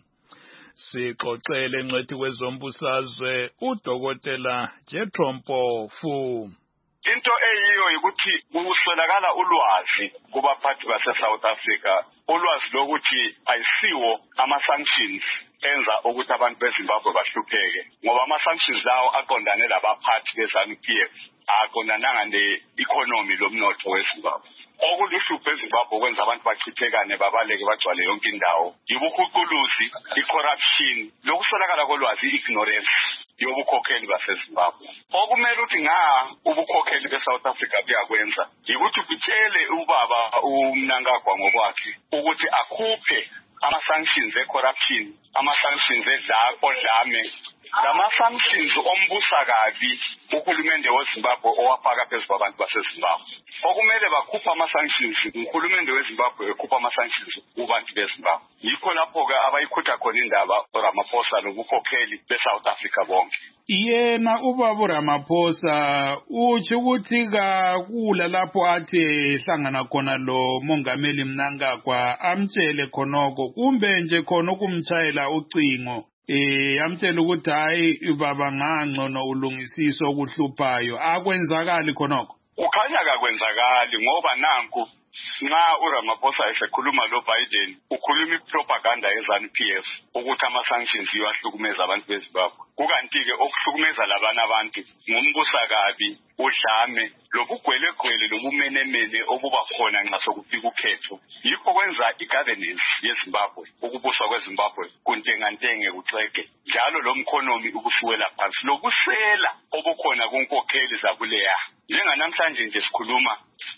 Sixoxele engcwethi kwezombusazwe uDokotela Jethro Mpofu. Into eyiyo ukuthi kuswelakala ulwazi kubaphathi base-South Africa ulwazi lokuthi ayisiwo ama-sanctions enza ukuthi abantu beZimbabwe bahlupheke ngoba ama-sanctions lawo aqondane labaphathi be-ZANU-PF aqondananga ne-economy lomnotho weZimbabwe. Okuluhlupho eZimbabwe kwenza abantu bachithekane babaleke bagcwale yonke indawo yibuhuquluzi, i-corruption lokuswelakala kolwazi, i-ignorance yobukhokheli baseZimbabwe. Okumele ukuthi ubukhokheli be-South Africa buyakwenza yikuthi kutshele ubaba uMnangagwa ngokwakhe ukuthi akhuphe ama-sanctions e-corruption, ama-sanctions odlame, lama-sanctions ombusa kabi uhulumende weZimbabwe owafaka phezu kwabantu baseZimbabwe. Okumele bakhuphe ama-sanctions, uhulumende weZimbabwe ekhupha ama-sanctions kubantu beZimbabwe. Yikho lapho-ke abayikhutha khona indaba uRamaphosa lobukhokheli be-South Africa bonke. Yena ubaba Ramaphosa uthi ukuthi kakula lapho athi hlangana khona lo mongameli Mnangagwa amtshele khonoko kumbe nje khona ukumtshayela ucingo amtshela ukuthi hayi baba ngangcono ulungisiso okuhluphayo akwenzakali khonoko. Ukhanya kakwenzakali ngoba nanku nxa uRamaphosa esekhuluma lo Biden ukhuluma ipropaganda yeZANU-PF ukuthi ama-sanctions iyahlukumeza abantu beZimbabwe. Kukanti-ke okuhlukumeza labana abantu ngumbusa kabi, udlame, lobugwelegwele lobumenemene obuba khona nxa sokufika ukhetho. Yikho kwenza i-governance yeZimbabwe, ukubuswa kweZimbabwe kuntengantenge kuxege. Njalo lo mkhonomi ukusuwela phansi lokusela obukhona kunkokheli zakuleya. Njenganamhlanje nje sikhuluma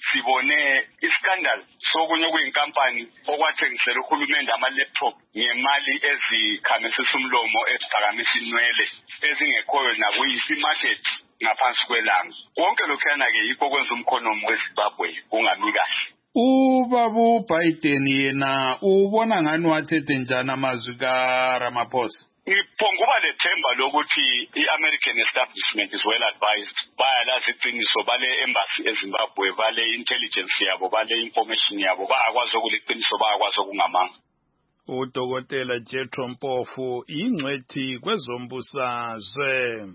sibone iskandal sokunye kuyinkampani okwathengisela uhulumende ama-laptop ngemali ezikhamisisa umlomo eziphakamisa inwele ezingekhoyo nakuyisi-market ngaphansi kwelanga. Konke lokhuyana-ke yikho kwenza umkhonomi weZimbabwe ungami kahle. Ubaba uBiden yena ubona ngani wathethe njani amazwi kaRamaphosa? Ngiphonguba lethemba lokuthi i-American establishment is well advised. Bayalazi iqiniso bale embassy eZimbabwe, bale intelligence yabo, bale information yabo, bayakwazi ukuliqiniso, bayakwazi okungamanga. uDokotela Jethro Mpofu ingcwethi kwezombusazwe.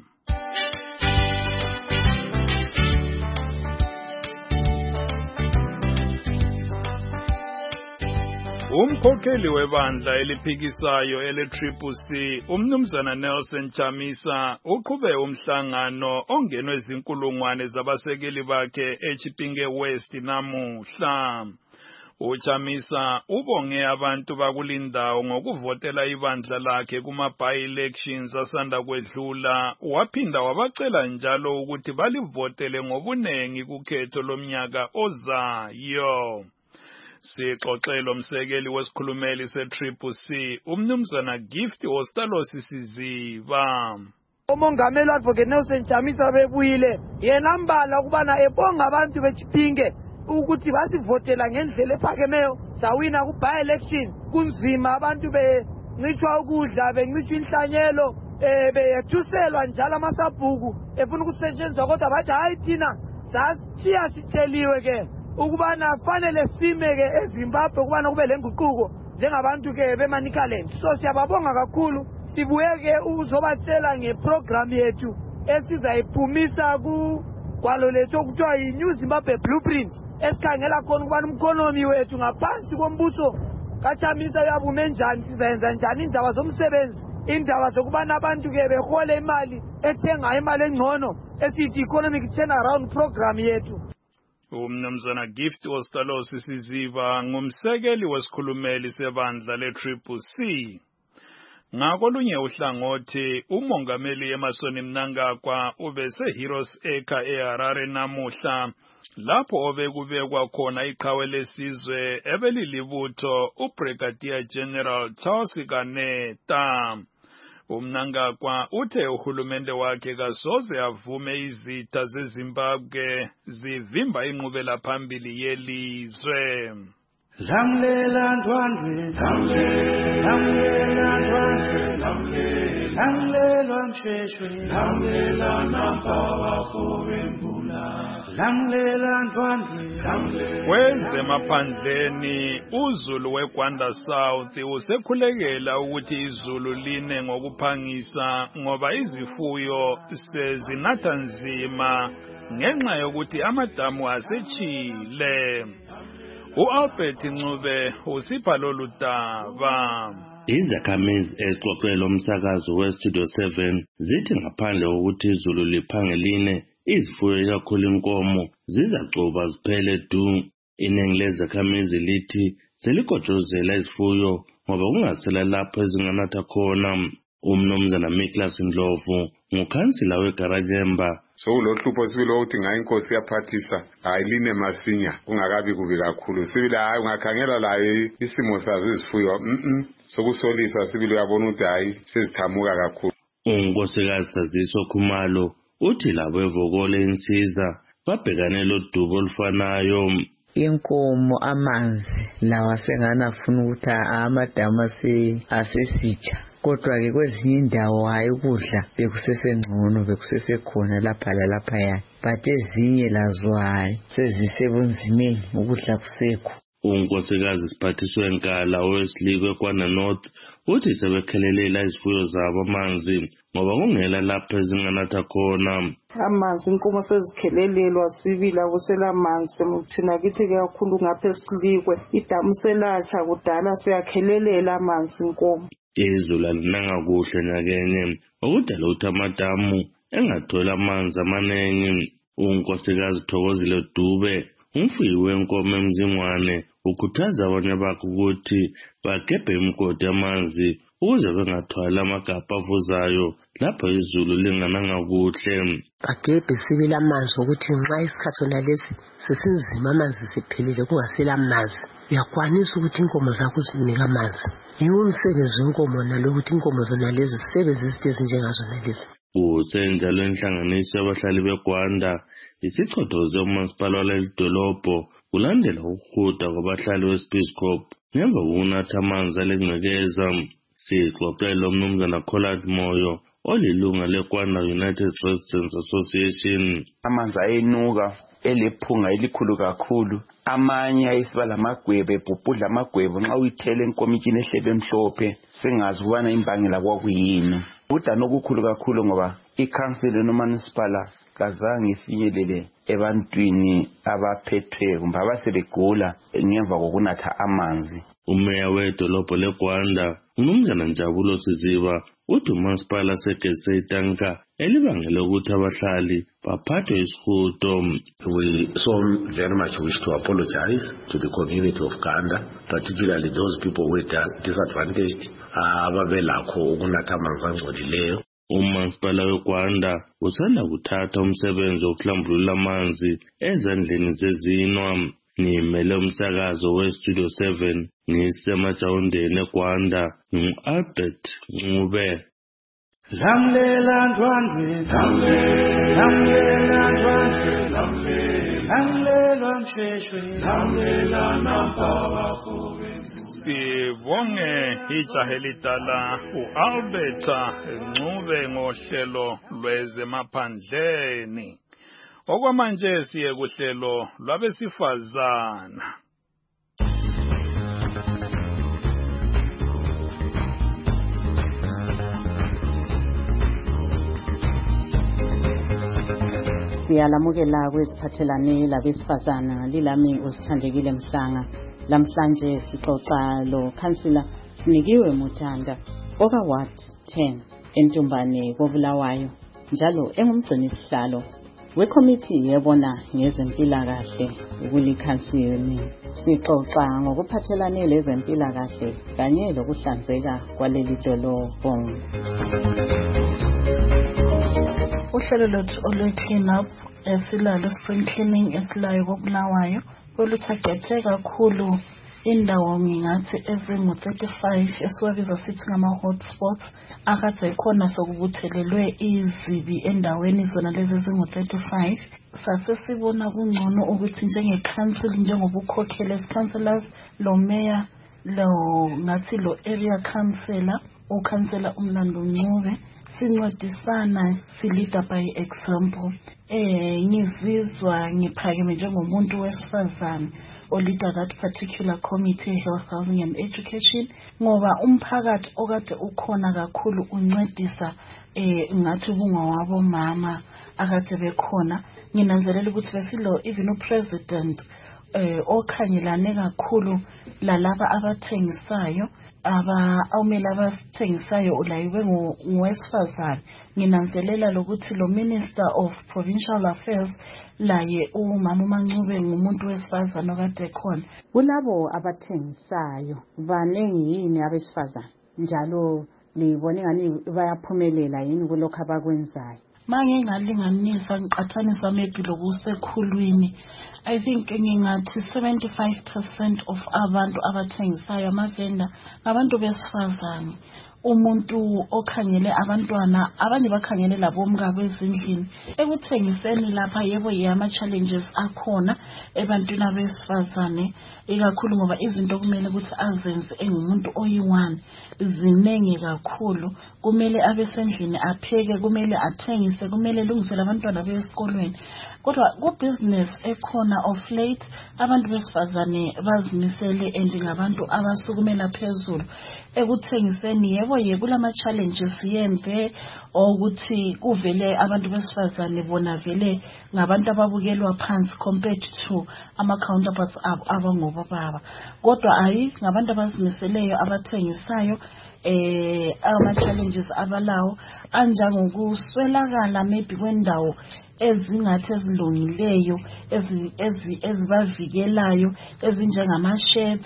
Umkhokheli webandla eliphikisayo ele-CCC umnumzana Nelson Chamisa uqhube umhlangano ongenwe izinkulungwane zabasekeli bakhe eChipinge West namuhla. uChamisa ubonge abantu bakulindawo ngokuvotela ibandla lakhe kuma-by-elections asanda kwedlula, waphinda wabacela njalo ukuthi balivotele ngobunengi kukhetho lomnyaka ozayo. Sixoxela umsekeli wesikhulumeli se-Triple C umnumzana Gift Ostalos Siziva. Umongameli Advocate Nelson Chamisa bebuyile yena mbala ukubana ebonga abantu beChipinge ukuthi basivotela ngendlela ephakemeyo sawina ku by election kunzima abantu bencishwa ukudla bencishwa inhlanyelo beyethuselwa njalo amasabhuku efuna ukusetshenziswa kodwa bathi hayi thina sashiya sitsheliwe ke ukubana fanele sime ke eZimbabwe ukubana kube lenguquko njengabantu ke beManicaland. So siyababonga kakhulu, sibuye ke uzobatshela ngeprogram yethu esizayiphumisa kwalo lethu okuthiwa yi-New Zimbabwe Blueprint esikhangela khona ukubana umkhonomi wethu ngaphansi kombuso kaChamisa uyabume njani, sizayenza njani indaba zomsebenzi, indaba zokubana abantu ke behole imali ethenga imali engcono esithi economic turnaround program yethu. Umnumzana Gift Ostalos Siziva ngumsekeli wesikhulumeli sebandla le-Triple C. Ngakolunye uhlangothi umongameli Emmerson Mnangagwa ubese Heroes Acre eHarare namuhla lapho obekubekwa khona iqhawe lesizwe ebelilibutho uBrigadier General Charles Kaneta. Umnangagwa uthe uhulumende wakhe kasoze avume izitha zeZimbabwe zivimba inqubela phambili yelizwe. Lamlela ndwandwe, lamlela ndwandwe, lamlela msheshwe, lamlela nampawa kowembula, lamlela ndwandwe. Kwenze maphandleni uZulu weGwanda South usekhulekela ukuthi izulu line ngokuphangisa ngoba izifuyo sezinatha nzima ngenxa yokuthi amadamu asechile. U-Albert Ncube usipha lolu daba. Izakhamizi ezixoxela umsakazo weStudio 7 zithi ngaphandle kokuthi izulu liphangeline izifuyo ikakhulu inkomo zizacuba ziphele du. Iningi lezakhamizi lithi selikojozela izifuyo ngoba kungasela lapho ezinganatha khona. Umnumzana Miklas Ndlovu ngukhansila weGarajemba. So ulohlupho sibili ukuthi ngayo inkosi yaphathisa ayiline masinya kungakabi kubi kakhulu sibili hayi ungakhangela layo isimo sazo izifuyo sokusolisa sibili uyabona ukuthi hayi sezithamuka kakhulu. Unkosikazi Saziso Khumalo uthi labo evokole insiza babhekane lodubo olufanayo. Inkomo amanzi lawa senganafuna ukuthi amadamu asesitsha kodwa ke kwezinye indawo hayi ukudla bekusesengcono bekusesekhona lapha lalaphaya but ezinye lazo hayi sezisebunzimeni ukudla kusekho. Unkosikazi Siphathiswe Nkala oweSilikwe eKwana North uthi sebekhelelela izifuyo zabo amanzi ngoba kungela lapho ezinganatha khona. Amanzi inkomo sezikhelelelwa sibila kusela amanzi thina kithi kakhulu ngapha eSilikwe idamu selatsha kudala siyakhelelela amanzi inkomo. Izulu alinanga kuhle nyakenye okudala ukuthi amadamu engathola amanzi amaningi. Unkosikazi Thokozile Dube umfuyi wenkomo eMzingwane ukhuthaza abanye bakhe ukuthi bagebhe imigodi yamanzi ukuze bengathwali amagabha avuzayo lapho izulu lingananga kuhle. Bagebhe sibila amanzi ukuthi nxa isikhathi sonalesi sesinzima amanzi siphelile kungasela amanzi uyakwanisa ukuthi inkomo zakho zinika amanzi. Yiwo umsebenzi wenkomo nalokuthi inkomo zona lezi sebe zizithe ezinjengazona lezi. Kusenjalo inhlanganiso yabahlali beGwanda isichothoze umasipala walelidolobho kulandela ukuhuda kwabahlali weSpeace Corp ngemva kokunatha amanzi alengcekeza. Sixoxela umnumzana Collard Moyo olilunga leGwanda United Residents Association. Amanzi ayenuka elephunga elikhulu kakhulu, amanye ayisiba lamagwebe ebhubhudla amagwebe nxa uyithele enkomitshini ehlebe emhlophe sengazi ukubana imbangela kwakuyini. Udano okukhulu kakhulu ngoba ikhansili nomunicipal kazange ifinyelele ebantwini abaphethwe kumbe abasebegula ngemva kokunatha amanzi. Umeya wedolobho leGwanda umnumzana Njabulo Siziba uthi umasipala segese itanka elibangela ukuthi abahlali baphathwe isihudo. We so very much wish to apologize to the community of Ganda, particularly those people who are disadvantaged ababelakho ukunatha amanzi angcolileyo. Umasipala weGwanda usanda kuthatha umsebenzi wokuhlambulula amanzi ezandleni zezinwa. ngimele umsakazo weStudio 7 ngisemajawundeni eGwanda ngu-Albert Ncube. Lamlela ndwandwe, lamlela ndwandwe, lamlela msheshwe, lamlela nampaba fuwe. Sibonge ijaha elidala u-Albert Ncube ngohlelo lwezemaphandleni. Okwamanje siye kuhlelo lwabesifazana. Siyalamukela kwesiphathelane labesifazana lilami usithandekile Mhlanga. Lamhlanje sixoxa lo Councillor Sinikiwe Muthanda oka Ward 10 eNtumbane koBulawayo njalo engumgcini sihlalo wekomiti yebona ngezempilakahle kulikhansili. Sixoxa ngokuphathelane lezempilakahle kanye lokuhlanzeka kwaleli dolobho. Uhlelo lwethu olwe-clean up esilalo spring cleaning esilayo koBulawayo oluthagethe kakhulu indawo ngingathi ezingu-35 esiwabiza sithi ngama-hotspots akade ekhona sokubuthelelwe izibi endaweni zona lezi ezingu-35. Sasesibona kungcono ukuthi njengekhansili njengoba ukhokhele as-councillors lo mayor lo ngathi lo area councillor ukhansela uMlando Ncube sincedisana silida by example. Ngizizwa ngiphakeme njengomuntu wesifazane olida that particular committee, health, housing and education, ngoba umphakathi okade ukhona kakhulu uncedisa ngathi kungawabo mama akade bekhona. Nginanzelela ukuthi besilo even upresident okhangelane kakhulu lalaba abathengisayo awumele abathengisayo ulayiwe ngowesifazane. Nginanzelela lokuthi lo Minister of Provincial Affairs laye umama uMancube ngumuntu wesifazane okade khona. Kulabo abathengisayo banengi yini abesifazane njalo libone ngani bayaphumelela yini kulokho abakwenzayo? Mange ngalinganisa ngiqathanisa maybe lokusekhulwini, I think ngingathi 75% of abantu abathengisayo amavenda abantu besifazane. Umuntu okhangele abantwana abanye bakhangele labomkabo ezindlini ekuthengiseni lapha. Yebo yama challenges akhona ebantwini abesifazane ikakhulu ngoba izinto kumele ukuthi azenze engumuntu oyi-1 zinenge kakhulu. Kumele abesendlini apheke, kumele athengise, kumele lungisele abantwana besikolweni. Kodwa ku-business ekhona of late abantu besifazane bazimisele and ngabantu abasukumela phezulu ekuthengiseni. Yebo kulama challenges yemve ukuthi kuvele abantu besifazane bona vele ngabantu ababukelwa phansi compared to ama counterparts abangobaba. Kodwa ngabantu abazimiseleyo abathengisayo ama challenges abalawo anjangokuswelakala maybe kwendawo ezingathi ezilungileyo ezibavikelayo ezinjengama-sheds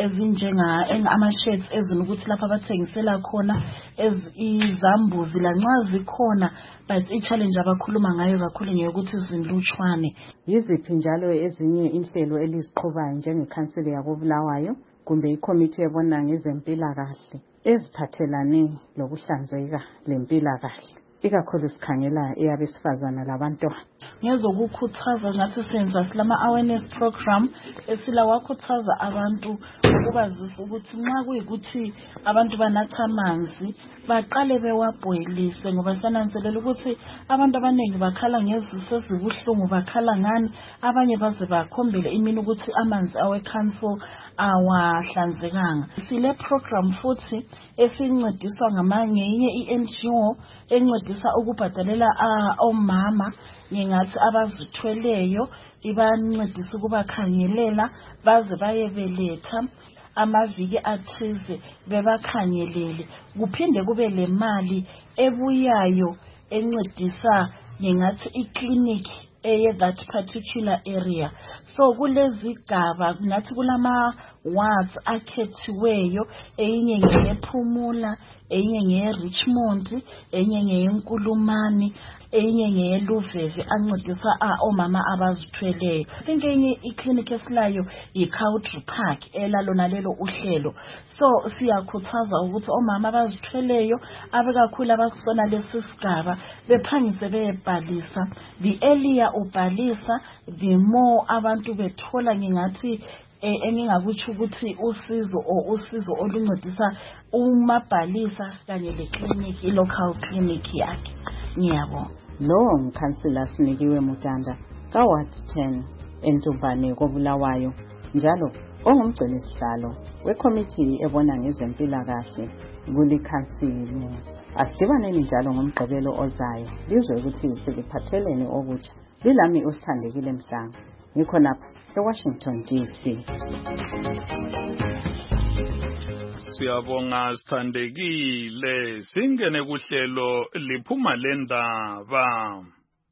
ama-sheds ezinokuthi lapha abathengisela khona izambuzi lanxa zikhona, but i-challenge abakhuluma ngayo kakhulu ngeyokuthi zinlutshwane. Yiziphi njalo ezinye inhlelo eliziqhubayo njengekhansili yakoBulawayo kumbe ikomiti ebona ngezempilakahle eziphathelane lokuhlanzeka lempilakahle ikakhulu sikhangela eyabesifazana labantwana? Ngezokukhuthaza ngathi senza silama awareness program esilawakhuthaza abantu ukubazisa ukuthi nxa kuyikuthi abantu banatha amanzi baqale bewabhoyilise, ngoba sananzelela ukuthi abantu abaningi bakhala ngeziso ezibuhlungu, bakhala ngani, abanye baze bakhombele imini ukuthi amanzi awe-council awahlanzekanga. Sile program futhi esincediswa ngenye i-NGO encedisa ukubhadalela omama ngingathi abazithweleyo, ibancedisa ukubakhangelela baze bayebeletha amaviki athize bebakhangelele. Kuphinde kube le mali ebuyayo encedisa ngingathi i-clinic that particular area. So kulezigaba ngathi kulama wards akhethiweyo, eyinye ngeyePhumula, eyinye ngeyeRichmond, eyinye ngeyeNkulumani. enye ngeyeluveve ancedisa omama abazithweleyo. I think enye iclinic esilayo yi-Cowdrey Park elalona lelo uhlelo. So siyakhuthaza ukuthi omama abazithweleyo abekakhulu abakusona lesi sigaba bephangise beyebhalisa. The earlier ubhalisa, the more abantu bethola ngingathi engingakutsho ukuthi usizo oluncedisa umabhalisa kanye le-clinic, i-local clinic yakhe. Ngiyabonga. Lowo umkhansila sinikiwe Mutanda ka-Ward 10 eNtumbane koBulawayo, njalo ongumgcinisihlalo wekomiti ebona ngezempilakahle kulikhansili. Asidibaneni njalo ngomgqibelo ozayo lizwe ukuthi siliphathelene okutsha. Lilami uSithandekile Mhlanga, ngikhonapha eWashington DC. Siyabonga Sithandekile. Singene kuhlelo liphuma lendaba.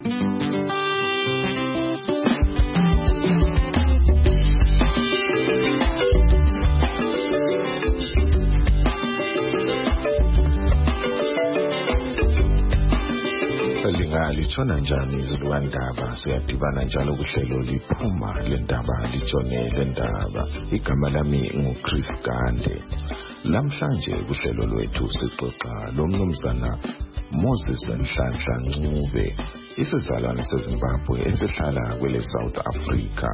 Litshona njani izulu kandaba? Siyadibana njalo kuhlelo liphuma lendaba litshone lendaba. Igama lami nguChris Gande. Lamhlanje kuhlelo lwethu sixoxa lomnumzana Moses Nhlanhla Ncube, isizalwane seZimbabwe esihlala kwele South Africa.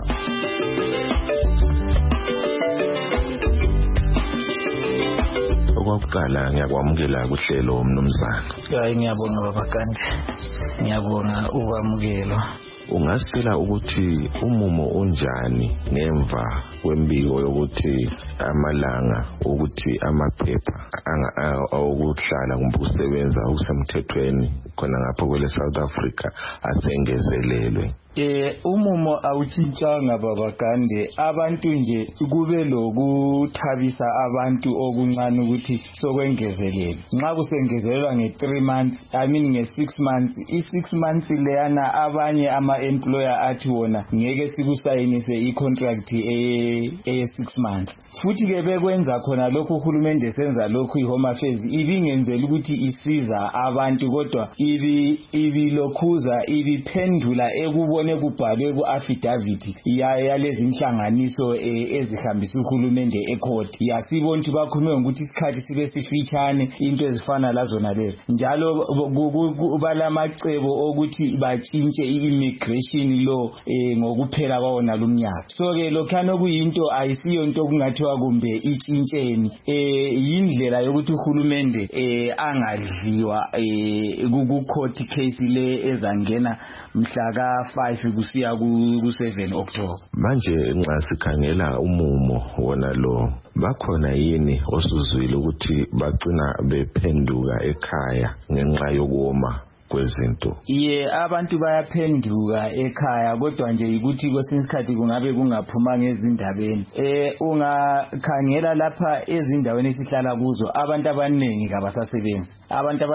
Okokuqala ngiyakwamukela kuhlelo umnumzana. Ngiyabonga baba Gande. Ngiyabonga ukwamukelwa. Ungasitshela ukuthi umumo unjani ngemva kwembiko yokuthi amalanga ukuthi amaphepha okuhlala kumbe ukusebenza okusemthethweni khona ngapha kwele South Africa asengezelelwe? Umumo awutshintshanga baba Gande. Abantu nje kube lokuthabisa abantu okuncane ukuthi sokwengezelelwe. Nxa kusengezelelwa nge3 months, nge6 months, i6 months leyana abanye ama-employer athi wona ngeke sikusayinise i-contract eye6 months. Futhi ke bekwenza khona lokhu uhulumende senza lokhu iHome Affairs ibingenzela ukuthi isiza abantu, kodwa ibilokhuza ibiphendula ekubona kubhalwe ku-affidavit yalezi inhlanganiso ezihambisa uhulumende ecourt. Yasibona ukuthi bakhulume ngokuthi isikhathi sibe sifitshane, into ezifana lazona lezo. Njalo balamacebo okuthi batshintshe i-immigration law ngokuphela kwawona lumnyaka. So ke lokhana kuyinto ayisiyo into kungathiwa kumbe itshintsheni, yindlela yokuthi uhulumende angadliwa ku-court case le ezangena mhla ka5 kusiya ku7 October. Manje nxa sikhangela umumo wona lo, bakhona yini osuzwile ukuthi bagcina bephenduka ekhaya ngenxa yokuoma kwezinto? Abantu bayaphenduka ekhaya, kodwa nje ukuthi kwesinye isikhathi kungabe kungaphuma ngezindabeni. Ungakhangela lapha ezindaweni esihlala kuzo, abantu abaningi kabasasebenzi. Abantu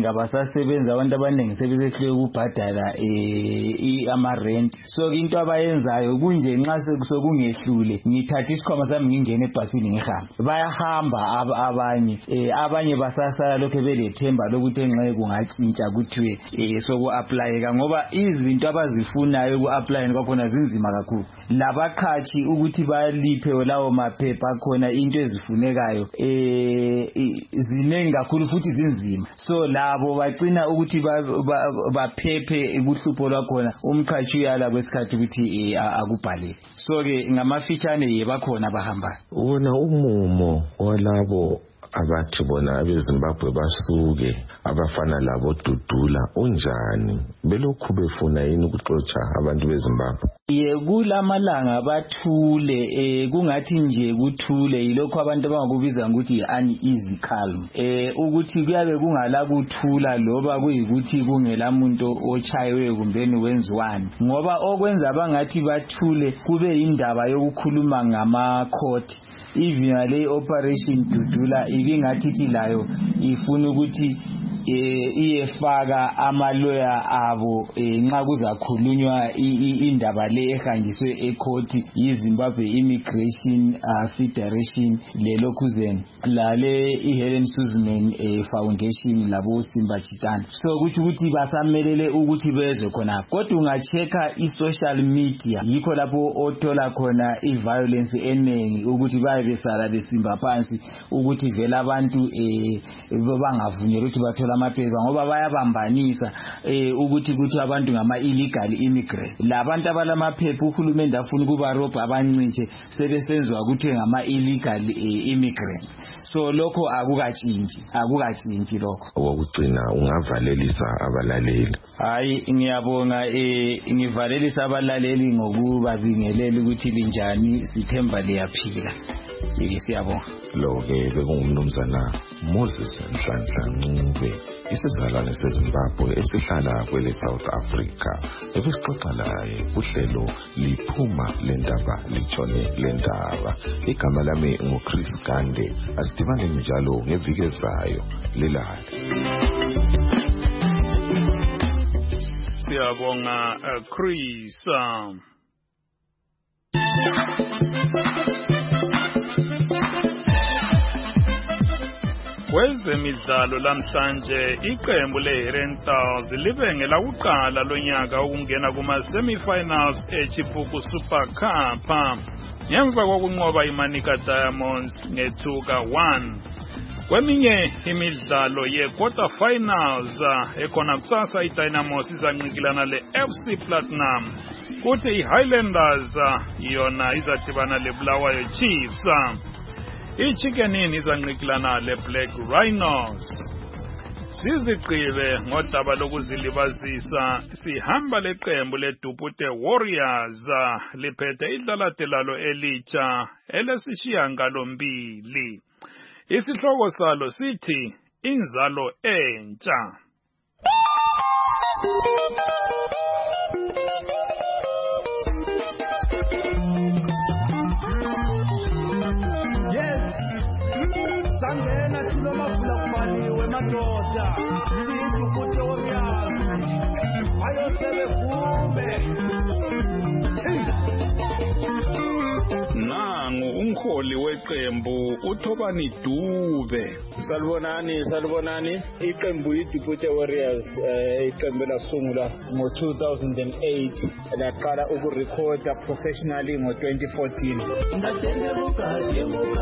abaningi sebesehlule ukubhadala ama-rent. So into abayenzayo kunje nxa sokungehlule ngithatha isikhwama sami ngingene ebhasini ngihamba. Bayahamba abanye basasala lokho belethemba lokuthi enxe kungatshintsha kuthiwe soku-aplayeka, ngoba izinto abazifunayo ku-aplayeni kwakhona zinzima kakhulu. Labakhathi ukuthi baliphe lawo maphepha khona into ezifunekayo zinengi kakhulu futhi zinzima. So labo bacina ukuthi baphephe kuhlupho lwakhona, umqhashi uyala kwesikhathi ukuthi akubhalele. So ke ngamafitshane bakhona bahambayo. Wona umumo walabo abathi bona abeZimbabwe basuke abafana labo Dudula unjani? Belokhu befuna yini ukuxotsha abantu beZimbabwe? Kulamalanga bathule, kungathi nje kuthule, yilokho abantu abangakubiza ukuthi uneasy calm. Ukuthi kuyabe kungala kuthula loba kuyikuthi kungela muntu ochayiwe kumbeni wenziwani, ngoba okwenza bangathi bathule kube indaba yokukhuluma ngama-court. Even le operation Dudula ibingathi layo ifuna ukuthi iyefaka amaloya abo nxa kuzakhulunywa indaba le ehanjiswe ecourt yiZimbabwe Immigration Federation leLokhuzeni lale iHelen Suzman Foundation labo Simba Chitana. So kuthi ukuthi basamelele ukuthi bezwe khona. Kodwa ungacheka i-social media yikho lapho othola khona i-violence eningi ukuthi baye besala besimba phansi ukuthi vela abantu bangavunyelwa ukuthi bathola amaphepha ngoba bayabambanisa ukuthi abantu ngama illegal immigrants. Labantu abalamaphepha uhulumende afuna ukuba robha abancince sebesenzwa ukuthi ngama illegal immigrants. So lokho akukatshintshi lokho. Okugcina ungavalelisa abalaleli. Hayi ngiyabonga ngivalelisa abalaleli ngokubabingelela ukuthi linjani sithemba liyaphila. Siyabonga. Lo-ke bekungumnumzana Moses Nhlanhla Ncube, isizalwane seZimbabwe esihlala kwele South Africa. Ebesixoxa laye uhlelo liphuma lendaba litshone lendaba. Igama lami nguChris Gande. Asidibane njalo ngeviki ezayo. Lilale. Siyabonga Chris. Kwezemidlalo lamhlanje iqembu leHerentals libenge lakuqala lonyaka ukungena kuma-semi-finals eChipuku Super Cup ngemva kokunqoba iManica Diamonds nge2-1. Kweminye imidlalo ye-quarter finals ekhona kusasa iDynamos izanqikilana le-FC Platinum kuthi iHighlanders yona izadibana leBulawayo Chiefs. iChickenini izanqikilana leBlack Rhinos. Sizigqibe ngodaba lokuzilibazisa sihamba leqembu leDupute Warriors liphethe idlalate lalo elitsha elesishiyangalombili. Isihloko salo sithi inzalo entsha. Sangena thilo mavula kumaliwe madoda Dupute Warriors ayosebe kume. Nangu umholi weqembu uThobani Dube. Salibonani iqembu iDupute Warriors iqembu lasungula ngo2008 laqala ukurekhoda professionally ngo2014. Ndatende bukaye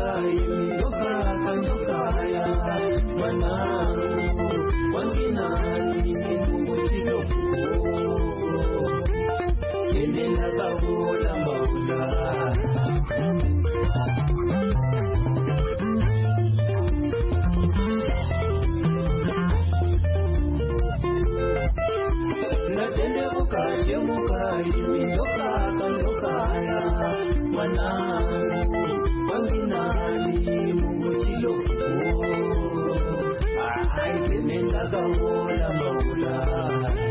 yokaya mana wanginani ngutilo yenena kabula maula. Ndatende bukaye yokaya mana wanginani ngutilo yenena kabula maula.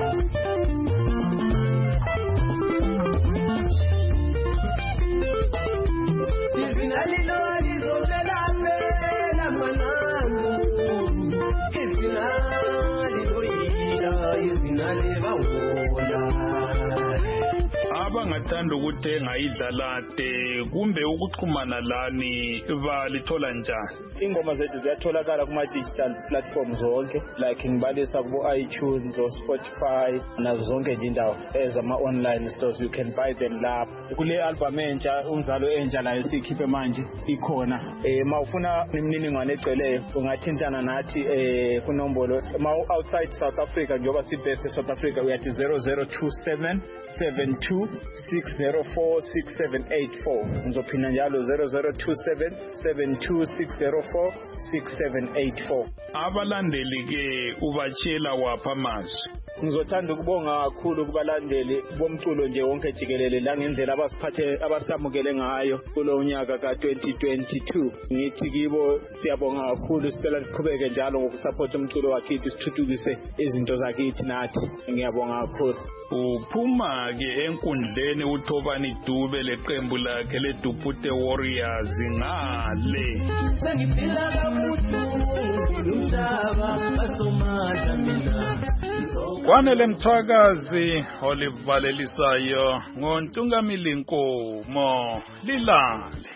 Abangathanda ukuthenga idlalate kumbe ukuxhumana lani balithola njani? Ingoma zethu ziyatholakala kuma digital platforms zonke like ngibalisa kubo iTunes or Spotify nazo zonke nje indawo ezama online stores. You can buy them lapho. Kule album entsha umzalo entsha layo sikhiphe manje ikhona. Mawufuna imininingwane egcweleyo ungathintana nathi kunombolo outside South Africa njoba si best South Africa uyathi 0027 72 604 6784. Ngizophinda njalo 0027 72 604 6784. Abalandeli ke ubachela wapha amazwi. Ngizothanda ukubonga kakhulu kubalandeli bomculo nje wonke jikelele la ngendlela abasamukele ngayo kulo nyaka ka-2022. Ngithi kibo siyabonga kakhulu, sicela siqhubeke njalo ngokusupport umculo wakithi, sithuthukise izinto zakithi nathi. Ngiyabonga kakhulu. Uphuma-ke enkundleni uThobani Dube leqembu lakhe leDupute Warriors ngale. Sengiphila kabuhlungu umhlaba basomadla mina. Kwanele Mthwakazi olivalelisayo ngoNtungamili Nkomo lilale.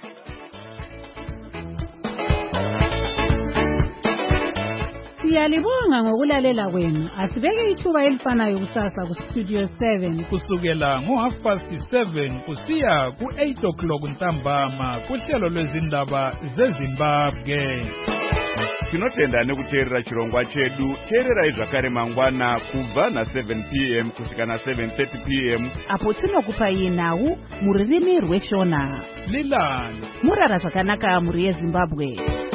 Siyalibonga ngokulalela kwenu. Asibeke ithuba elifanayo kusasa ku Studio 7 kusukela ngo7:30 kusiya ku8:00 ntambama kuhlelo lwezindaba zeZimbabwe. Tinotenda nekuteerera chirongwa chedu. Teererai zvakare mangwana kubva na7 p.m. kusvika na7:30 p.m. apo tinokupai nhau muririmi rweShona. Lilani murara zvakanaka muri yeZimbabwe.